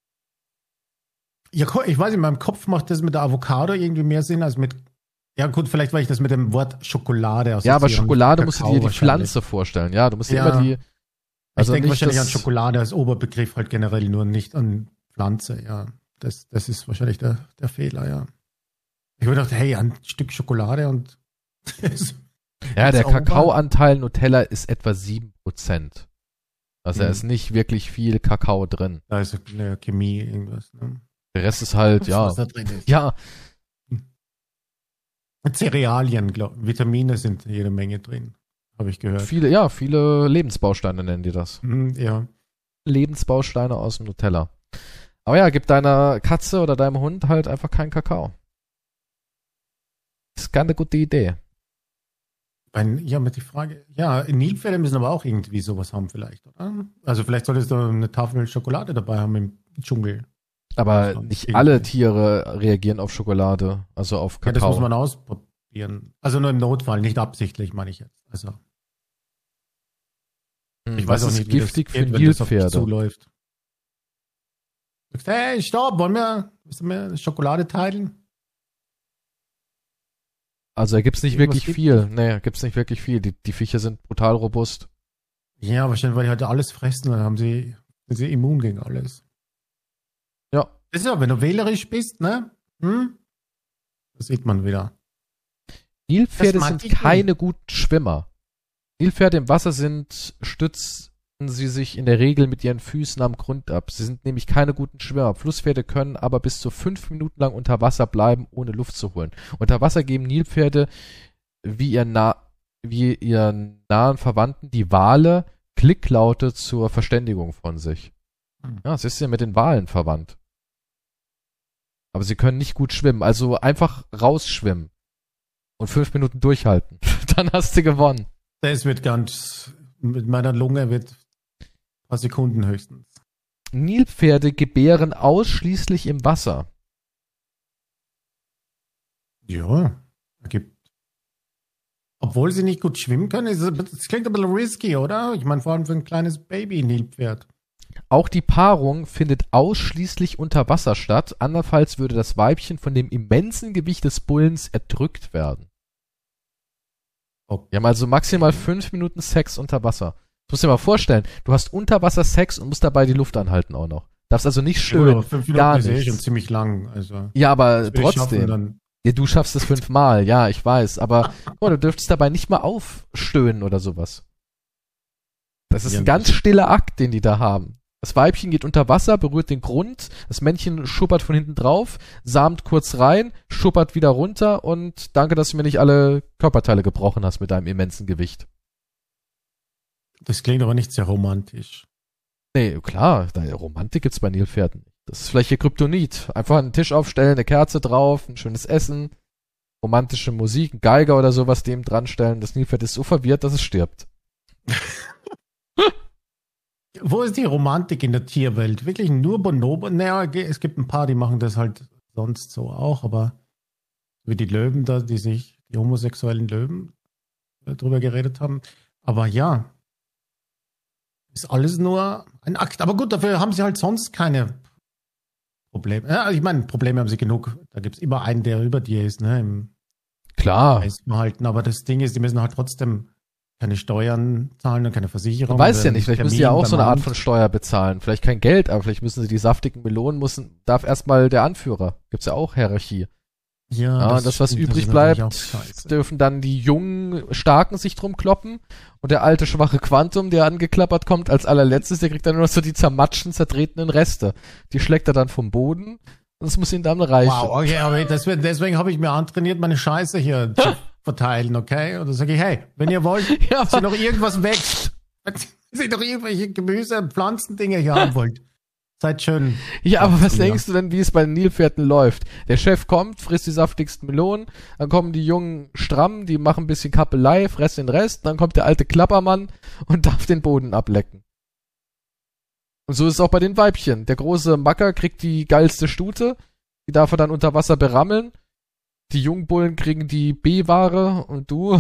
Ja, ich weiß, in meinem Kopf macht das mit der Avocado irgendwie mehr Sinn als mit. Ja gut, vielleicht weil ich das mit dem Wort Schokolade assoziiere. Ja, aber Schokolade musst du dir die Pflanze vorstellen. Ja, du musst dir immer die. Also ich denke wahrscheinlich an Schokolade als Oberbegriff halt generell, nur nicht an Pflanze. Ja, das ist wahrscheinlich der Fehler, ja. Ich würde gedacht, hey, ein Stück Schokolade und ja, der Kakaoanteil Nutella ist etwa 7%. Also da ist nicht wirklich viel Kakao drin. Da ist eine Chemie, irgendwas, ne? Der Rest ist halt, ja. Was da drin ist. Ja. Cerealien, Vitamine sind jede Menge drin, habe ich gehört. Viele Lebensbausteine nennen die das. Ja. Lebensbausteine aus dem Nutella. Aber ja, gib deiner Katze oder deinem Hund halt einfach keinen Kakao. Ist keine gute Idee. Ja, mit die Frage, ja, Nilpferde müssen aber auch irgendwie sowas haben vielleicht, oder? Also vielleicht solltest du eine Tafel Schokolade dabei haben im Dschungel. Aber nicht alle Tiere reagieren auf Schokolade, also auf Kakao. Ja, das muss man ausprobieren. Also nur im Notfall, nicht absichtlich, meine ich jetzt. Also ich weiß auch nicht, giftig für Nilpferde zuläuft. Du sagst, hey, stopp, müssen wir Schokolade teilen? Also da gibt's nicht wirklich viel. Nee, gibt's nicht wirklich viel. Die Viecher sind brutal robust. Ja, wahrscheinlich, weil die halt alles fressen, dann sind sie immun gegen alles. Ja. Das ist ja, wenn du wählerisch bist, ne? Das sieht man wieder. Nilpferde sind keine guten Schwimmer. Nilpferde im Wasser stützen sie sich in der Regel mit ihren Füßen am Grund ab. Sie sind nämlich keine guten Schwimmer. Flusspferde können aber bis zu 5 Minuten lang unter Wasser bleiben, ohne Luft zu holen. Unter Wasser geben Nilpferde wie ihren nahen Verwandten, die Wale, Klicklaute zur Verständigung von sich. Ja, das ist ja mit den Walen verwandt. Aber sie können nicht gut schwimmen. Also einfach rausschwimmen und 5 Minuten durchhalten. Dann hast du gewonnen. Das wird mit meiner Lunge wird ein paar Sekunden höchstens. Nilpferde gebären ausschließlich im Wasser. Ja, obwohl sie nicht gut schwimmen können, das klingt ein bisschen risky, oder? Ich meine, vor allem für ein kleines Baby-Nilpferd. Auch die Paarung findet ausschließlich unter Wasser statt, andernfalls würde das Weibchen von dem immensen Gewicht des Bullens erdrückt werden. Okay. Wir haben also maximal 5 Minuten Sex unter Wasser. Du musst dir mal vorstellen, du hast Unterwasser-Sex und musst dabei die Luft anhalten auch noch. Darfst also nicht stöhnen. 5 Minuten ist schon ziemlich lang. Also, ja, aber trotzdem. Ja, du schaffst es 5-mal, ja, ich weiß. Aber du dürftest dabei nicht mal aufstöhnen oder sowas. Das ist ein ganz stiller Akt, den die da haben. Das Weibchen geht unter Wasser, berührt den Grund, das Männchen schuppert von hinten drauf, samt kurz rein, schuppert wieder runter und danke, dass du mir nicht alle Körperteile gebrochen hast mit deinem immensen Gewicht. Das klingt aber nicht sehr romantisch. Nee, klar, Romantik gibt's bei Nilpferden. Das ist vielleicht ihr Kryptonit. Einfach einen Tisch aufstellen, eine Kerze drauf, ein schönes Essen, romantische Musik, ein Geiger oder sowas dem dran stellen. Das Nilpferd ist so verwirrt, dass es stirbt. Wo ist die Romantik in der Tierwelt? Wirklich nur Bonobo? Naja, es gibt ein paar, die machen das halt sonst so auch, aber wie die Löwen da, die homosexuellen Löwen drüber geredet haben. Aber ja, ist alles nur ein Akt. Aber gut, dafür haben sie halt sonst keine Probleme. Ja, ich meine, Probleme haben sie genug. Da gibt es immer einen, der über dir ist, ne? Im Klar. Verhalten. Aber das Ding ist, die müssen halt trotzdem keine Steuern zahlen und keine Versicherung. Du weißt ja nicht, vielleicht müssen sie ja auch so eine Art von Steuer bezahlen. Vielleicht kein Geld, aber vielleicht müssen sie die saftigen Melonen, darf erstmal der Anführer. Gibt's ja auch Hierarchie. Ja, und das, was übrig bleibt, dürfen dann die jungen Starken sich drum kloppen und der alte schwache Quantum, der angeklappert kommt als allerletztes, der kriegt dann nur noch so die zermatschen, zertretenen Reste. Die schlägt er dann vom Boden und es muss ihn dann reichen. Wow, okay, aber deswegen habe ich mir antrainiert, meine Scheiße hier zu verteilen, okay? Und dann sage ich, hey, wenn ihr wollt, dass hier noch irgendwas wächst, dass ihr noch irgendwelche Gemüse- und Pflanzendinge hier haben wollt, seid schön. Ja, aber was denkst du denn, wie es bei den Nilpferden läuft? Der Chef kommt, frisst die saftigsten Melonen, dann kommen die jungen Strammen, die machen ein bisschen Kappelei, fressen den Rest, dann kommt der alte Klappermann und darf den Boden ablecken. Und so ist es auch bei den Weibchen. Der große Macker kriegt die geilste Stute, die darf er dann unter Wasser berammeln. Die Jungbullen kriegen die B-Ware und du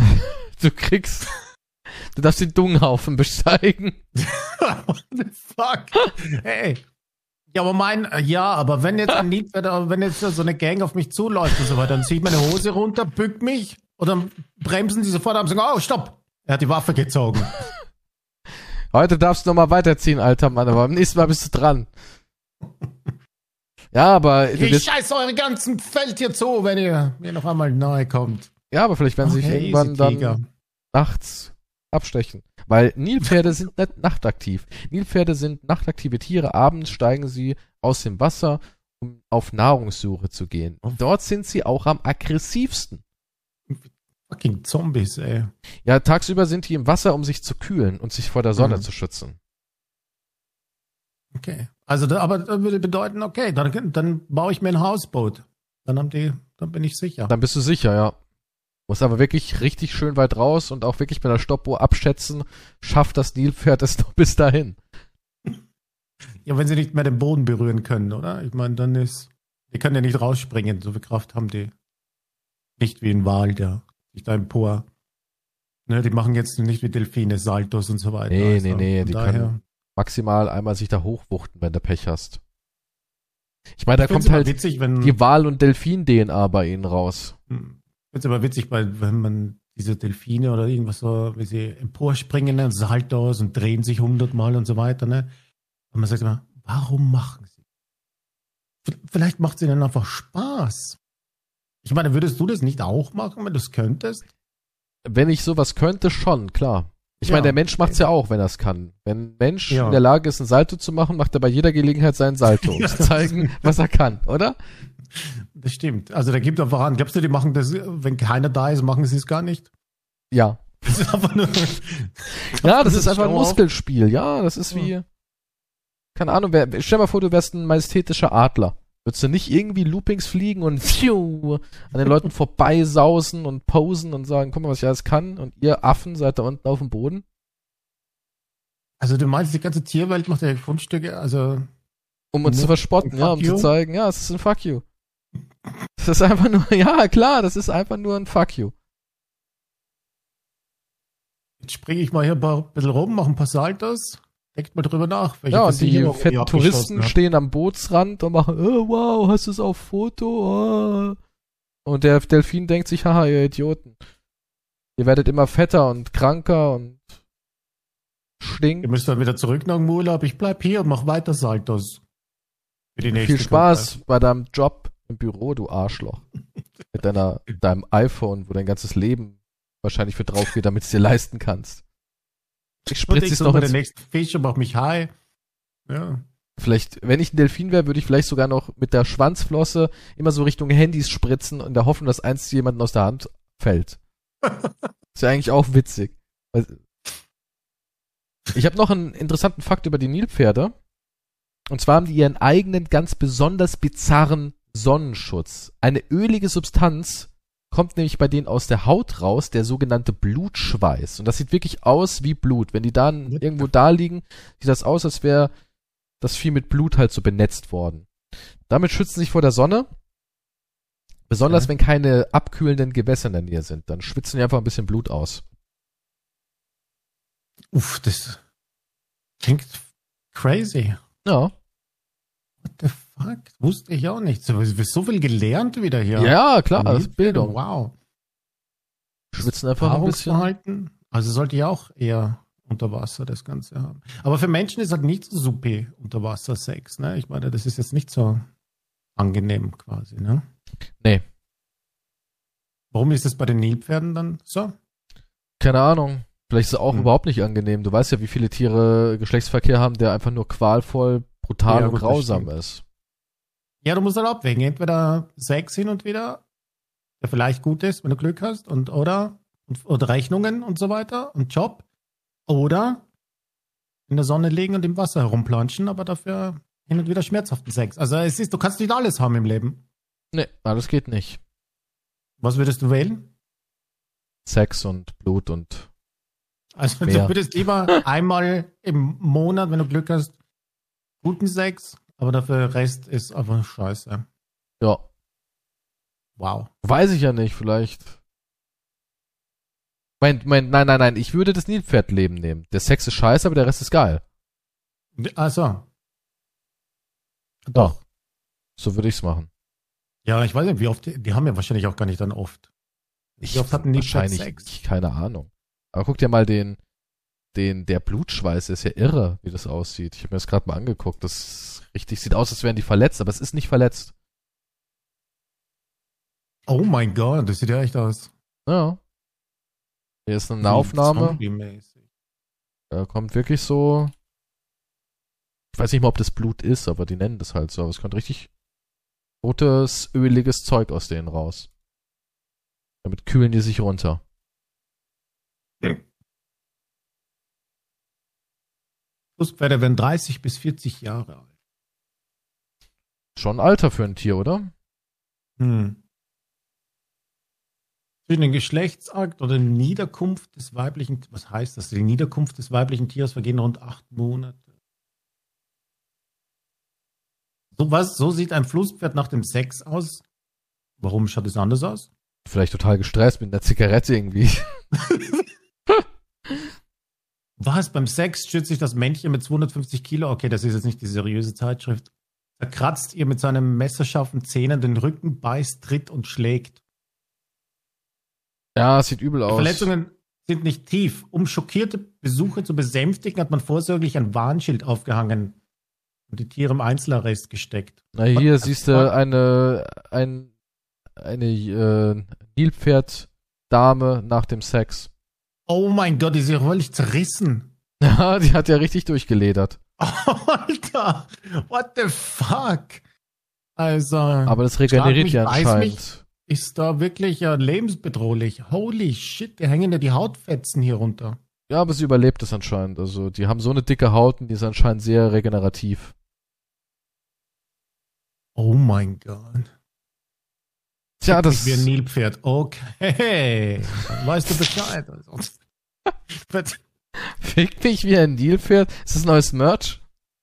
darfst den Dunghaufen besteigen. What the fuck? Hey. Ja, aber wenn jetzt ein Nilpferd, wenn jetzt so eine Gang auf mich zuläuft und so weiter, dann ziehe ich meine Hose runter, bück mich und dann bremsen die sofort ab und sagen, oh, stopp, er hat die Waffe gezogen. Heute darfst du noch mal weiterziehen, alter Mann, aber beim nächsten Mal bist du dran. Ja, aber... Ich scheiße eure ganzen Feld hier zu, wenn ihr mir noch einmal nahe kommt. Ja, aber vielleicht werden sie sich irgendwann dann nachts abstechen. Weil Nilpferde sind nicht nachtaktiv. Nilpferde sind nachtaktive Tiere. Abends steigen sie aus dem Wasser, um auf Nahrungssuche zu gehen. Und dort sind sie auch am aggressivsten. Fucking Zombies, ey. Ja, tagsüber sind die im Wasser, um sich zu kühlen und sich vor der Sonne zu schützen. Okay. Also, aber das würde bedeuten, okay, dann baue ich mir ein Hausboot. Dann bin ich sicher. Dann bist du sicher, ja. Muss aber wirklich richtig schön weit raus und auch wirklich mit der Stoppuhr abschätzen, schafft das Nilpferd es noch bis dahin. Ja, wenn sie nicht mehr den Boden berühren können, oder? Ich meine, die können ja nicht rausspringen, so viel Kraft haben die. Nicht wie ein Wal, der sich da empor. Ne, die machen jetzt nicht wie Delfine, Saltos und so weiter. Nee, die können maximal einmal sich da hochwuchten, wenn du Pech hast. Ich meine, da kommt halt witzig, die Wal- und Delfin-DNA bei ihnen raus. Ich finde es aber witzig, wenn man diese Delfine oder irgendwas so, wie sie emporspringen, ne, Saltos und drehen sich 100-mal und so weiter, ne? Und man sagt immer, warum machen sie? Vielleicht macht es ihnen einfach Spaß. Ich meine, würdest du das nicht auch machen, wenn du es könntest? Wenn ich sowas könnte, schon, klar. Ich meine, der Mensch macht's ja auch, wenn er es kann. Wenn ein Mensch in der Lage ist, ein Salto zu machen, macht er bei jeder Gelegenheit seinen Salto, um zu zeigen, was er kann, oder? Das stimmt. Also der gibt einfach an. Glaubst du, die machen das, wenn keiner da ist, machen sie es gar nicht? Ja. Das ist einfach nur... das ist einfach ein Muskelspiel. Ja, das ist wie... Keine Ahnung, stell dir mal vor, du wärst ein majestätischer Adler. Würdest du nicht irgendwie Loopings fliegen und an den Leuten vorbeisausen und posen und sagen, guck mal, was ich alles kann, und ihr Affen seid da unten auf dem Boden? Also du meinst, die ganze Tierwelt macht ja Grundstücke, also... Um uns zu verspotten, um zu zeigen, es ist ein Fuck you. Das ist einfach nur, das ist einfach nur ein Fuck you. Jetzt springe ich mal hier ein bisschen rum, mache ein paar Saltos. Denkt mal drüber nach. Und die fetten Touristen stehen am Bootsrand und machen, oh, wow, hast du es auf Foto? Oh. Und der Delfin denkt sich, haha, ihr Idioten. Ihr werdet immer fetter und kranker und stinkt. Ihr müsst dann wieder zurück nach dem Urlaub. Ich bleib hier und mach weiter Saltos. Für die nächste Viel Spaß bei deinem Job im Büro, du Arschloch. Mit deinem iPhone, wo dein ganzes Leben wahrscheinlich für drauf geht, damit du es dir leisten kannst. Ich spritze es noch bei der nächsten Fisch und mach mich high. Ja. Vielleicht, wenn ich ein Delfin wäre, würde ich vielleicht sogar noch mit der Schwanzflosse immer so Richtung Handys spritzen und in der Hoffnung, dass eins jemanden aus der Hand fällt. Ist ja eigentlich auch witzig. Ich habe noch einen interessanten Fakt über die Nilpferde. Und zwar haben die ihren eigenen, ganz besonders bizarren Sonnenschutz. Eine ölige Substanz kommt nämlich bei denen aus der Haut raus, der sogenannte Blutschweiß. Und das sieht wirklich aus wie Blut. Wenn die dann irgendwo da liegen, sieht das aus, als wäre das Vieh mit Blut halt so benetzt worden. Damit schützen sie sich vor der Sonne. Besonders wenn keine abkühlenden Gewässer in der Nähe sind. Dann schwitzen die einfach ein bisschen Blut aus. Uff, das klingt crazy. Ja. What the fuck? Wusste ich auch nicht. So viel gelernt wieder hier. Ja, klar, das ist Bildung. Wow. Schwitzen einfach ein bisschen. Also sollte ja auch eher unter Wasser das Ganze haben. Aber für Menschen ist halt nicht so super Unterwassersex, ne? Ich meine, das ist jetzt nicht so angenehm quasi, ne? Nee. Warum ist es bei den Nilpferden dann so? Keine Ahnung. Vielleicht ist es auch überhaupt nicht angenehm. Du weißt ja, wie viele Tiere Geschlechtsverkehr haben, der einfach nur qualvoll, brutal und grausam ist. Ja, du musst halt abwägen. Entweder Sex hin und wieder, der vielleicht gut ist, wenn du Glück hast, oder Rechnungen und so weiter und Job. Oder in der Sonne liegen und im Wasser herumplanschen, aber dafür hin und wieder schmerzhaften Sex. Also du kannst nicht alles haben im Leben. Nee, alles geht nicht. Was würdest du wählen? Sex und Blut und Also mehr. Du würdest lieber einmal im Monat, wenn du Glück hast, guten Sex, aber dafür der Rest ist einfach scheiße. Ja. Wow. Weiß ich ja nicht, vielleicht. Nein, ich würde das Nilpferdleben nehmen. Der Sex ist scheiße, aber der Rest ist geil. Also. Doch. So würde ich's machen. Ja, ich weiß nicht, wie oft, die haben ja wahrscheinlich auch gar nicht dann oft. Wie oft hatten die wahrscheinlich Sex? Keine Ahnung. Aber guck dir mal der Blutschweiß, ist ja irre, wie das aussieht. Ich habe mir das gerade mal angeguckt. Das richtig sieht aus, als wären die verletzt, aber es ist nicht verletzt. Oh mein Gott, das sieht ja echt aus. Ja. Hier ist eine Aufnahme. Da kommt wirklich so. Ich weiß nicht mal, ob das Blut ist, aber die nennen das halt so. Aber es kommt richtig rotes, öliges Zeug aus denen raus. Damit kühlen die sich runter. Flusspferde werden 30 bis 40 Jahre alt. Schon Alter für ein Tier, oder? Zwischen den Geschlechtsakt oder Niederkunft des weiblichen, was heißt das? Die Niederkunft des weiblichen Tieres vergehen rund 8 Monate. So sieht ein Flusspferd nach dem Sex aus. Warum schaut es anders aus? Vielleicht total gestresst mit einer Zigarette irgendwie. Was? Beim Sex stürzt sich das Männchen mit 250 Kilo, okay, das ist jetzt nicht die seriöse Zeitschrift, zerkratzt ihr mit seinen messerscharfen Zähnen den Rücken, beißt, tritt und schlägt. Ja, sieht übel aus. Die Verletzungen sind nicht tief. Um schockierte Besucher zu besänftigen, hat man vorsorglich ein Warnschild aufgehangen und die Tiere im Einzelarrest gesteckt. Na, hier siehst du eine Nilpferd-Dame nach dem Sex. Oh mein Gott, die ist ja völlig zerrissen. Ja, die hat ja richtig durchgeledert. Alter, what the fuck? Also. Aber das regeneriert ja anscheinend. Ist da wirklich lebensbedrohlich. Holy shit, die hängen ja die Hautfetzen hier runter. Ja, aber sie überlebt es anscheinend. Also, die haben so eine dicke Haut und die ist anscheinend sehr regenerativ. Oh mein Gott. Tja, das wie ein Nilpferd. Okay. Weißt du Bescheid? Fick mich wie ein Nilpferd? Ist das neues Merch?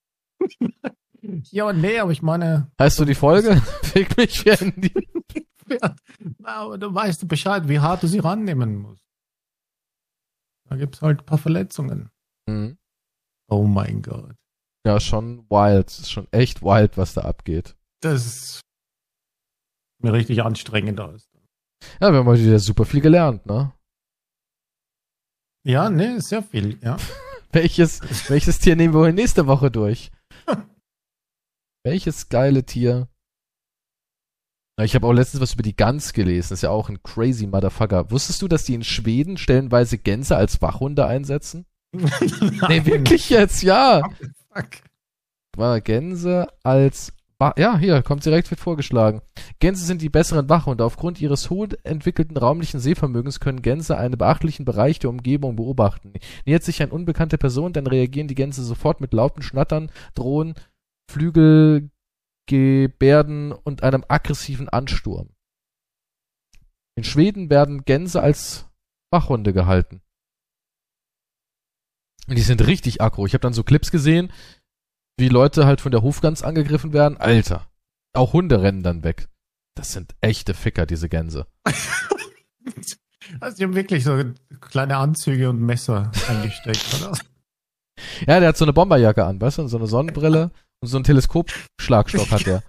Ja, nee, aber ich meine. Heißt du die Folge? Fick mich wie ein Nilpferd. Na, aber du weißt Bescheid, wie hart du sie rannehmen musst. Da gibt's halt ein paar Verletzungen. Mhm. Oh mein Gott. Ja, schon wild. Ist schon echt wild, was da abgeht. Das ist mir richtig anstrengend aus. Ja, wir haben heute wieder super viel gelernt, ne? Ja, ne, sehr viel, ja. Welches Tier nehmen wir nächste Woche durch? Welches geile Tier? Ich habe auch letztens was über die Gans gelesen. Das ist ja auch ein crazy Motherfucker. Wusstest du, dass die in Schweden stellenweise Gänse als Wachhunde einsetzen? Nee, wirklich jetzt, ja. Fuck. War Gänse als ja, hier, kommt direkt, wird vorgeschlagen. Gänse sind die besseren Wachhunde. Aufgrund ihres hohen entwickelten räumlichen Sehvermögens können Gänse einen beachtlichen Bereich der Umgebung beobachten. Nähert sich eine unbekannte Person, dann reagieren die Gänse sofort mit lauten Schnattern, Drohen, Flügelgebärden und einem aggressiven Ansturm. In Schweden werden Gänse als Wachhunde gehalten. Und die sind richtig aggro. Ich habe dann so Clips gesehen, wie Leute halt von der Hofgans angegriffen werden. Alter, auch Hunde rennen dann weg. Das sind echte Ficker, diese Gänse. Also die haben wirklich so kleine Anzüge und Messer eingesteckt, oder? Ja, der hat so eine Bomberjacke an, weißt du, und so eine Sonnenbrille und so einen Teleskopschlagstock hat der.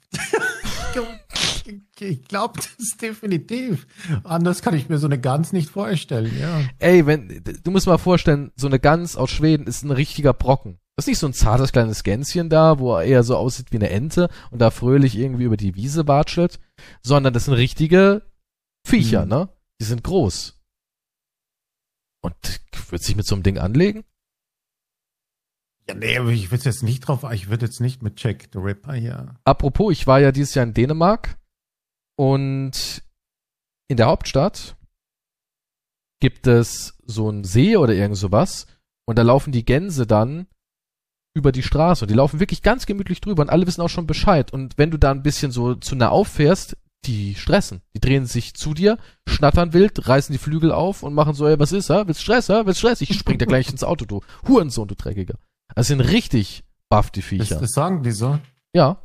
Ich glaube das definitiv. Anders kann ich mir so eine Gans nicht vorstellen, ja. Ey, du musst mal vorstellen, so eine Gans aus Schweden ist ein richtiger Brocken. Das ist nicht so ein zartes kleines Gänschen da, wo er eher so aussieht wie eine Ente und da fröhlich irgendwie über die Wiese watschelt, sondern das sind richtige Viecher, ne? Die sind groß. Und wird sich mit so einem Ding anlegen? Ja, nee, aber ich würde jetzt nicht ich würde jetzt nicht mit Jack the Ripper hier. Apropos, ich war ja dieses Jahr in Dänemark und in der Hauptstadt gibt es so einen See oder irgend sowas und da laufen die Gänse dann über die Straße und die laufen wirklich ganz gemütlich drüber und alle wissen auch schon Bescheid und wenn du da ein bisschen so zu nah auffährst, die stressen. Die drehen sich zu dir, schnattern wild, reißen die Flügel auf und machen so, ey, was ist, willst Stress, Willst Stress? Ich spring dir gleich ins Auto, du Hurensohn, du Dreckiger. Das sind richtig buff, die Viecher. Das sagen die so? Ja.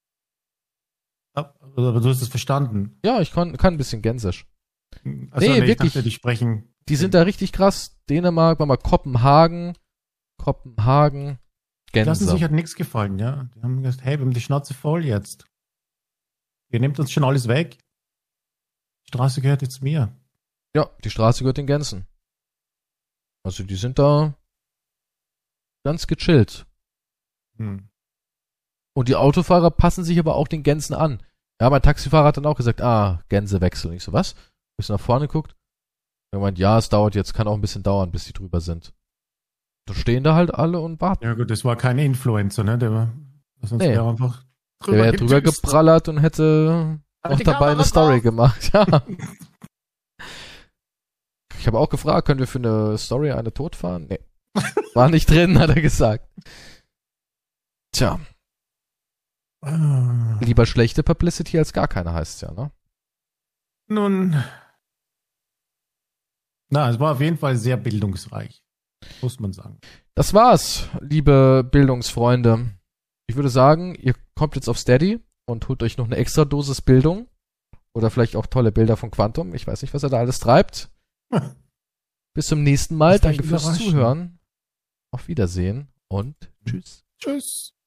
Aber du hast es verstanden. Ja, ich kann ein bisschen Gänsisch. Also, nee, wirklich. Ich dachte, die sprechen. Die sind da richtig krass. Dänemark, war mal Kopenhagen, Gänse. Lassen sich halt nichts gefallen, ja. Die haben gesagt, hey, wir haben die Schnauze voll jetzt. Ihr nehmt uns schon alles weg. Die Straße gehört jetzt mir. Ja, die Straße gehört den Gänsen. Also die sind da ganz gechillt. Und die Autofahrer passen sich aber auch den Gänsen an. Ja, mein Taxifahrer hat dann auch gesagt, Gänsewechsel. Und ich so, was? Bis nach vorne guckt. Er meint, ja, es dauert jetzt, kann auch ein bisschen dauern, bis die drüber sind. Da stehen da halt alle und warten. Ja gut, das war kein Influencer, ne? Der war, sonst wäre einfach drüber, der wäre drüber geprallert und hätte auch dabei eine Story gemacht. Ja. Ich habe auch gefragt, können wir für eine Story eine tot fahren? Nee. War nicht drin, hat er gesagt. Tja. Lieber schlechte Publicity als gar keine, heißt ja, ne? Nun. Es war auf jeden Fall sehr bildungsreich. Muss man sagen. Das war's, liebe Bildungsfreunde. Ich würde sagen, ihr kommt jetzt auf Steady und holt euch noch eine extra Dosis Bildung. Oder vielleicht auch tolle Bilder von Quantum. Ich weiß nicht, was er da alles treibt. Bis zum nächsten Mal. Danke fürs Zuhören. Auf Wiedersehen und tschüss. Tschüss.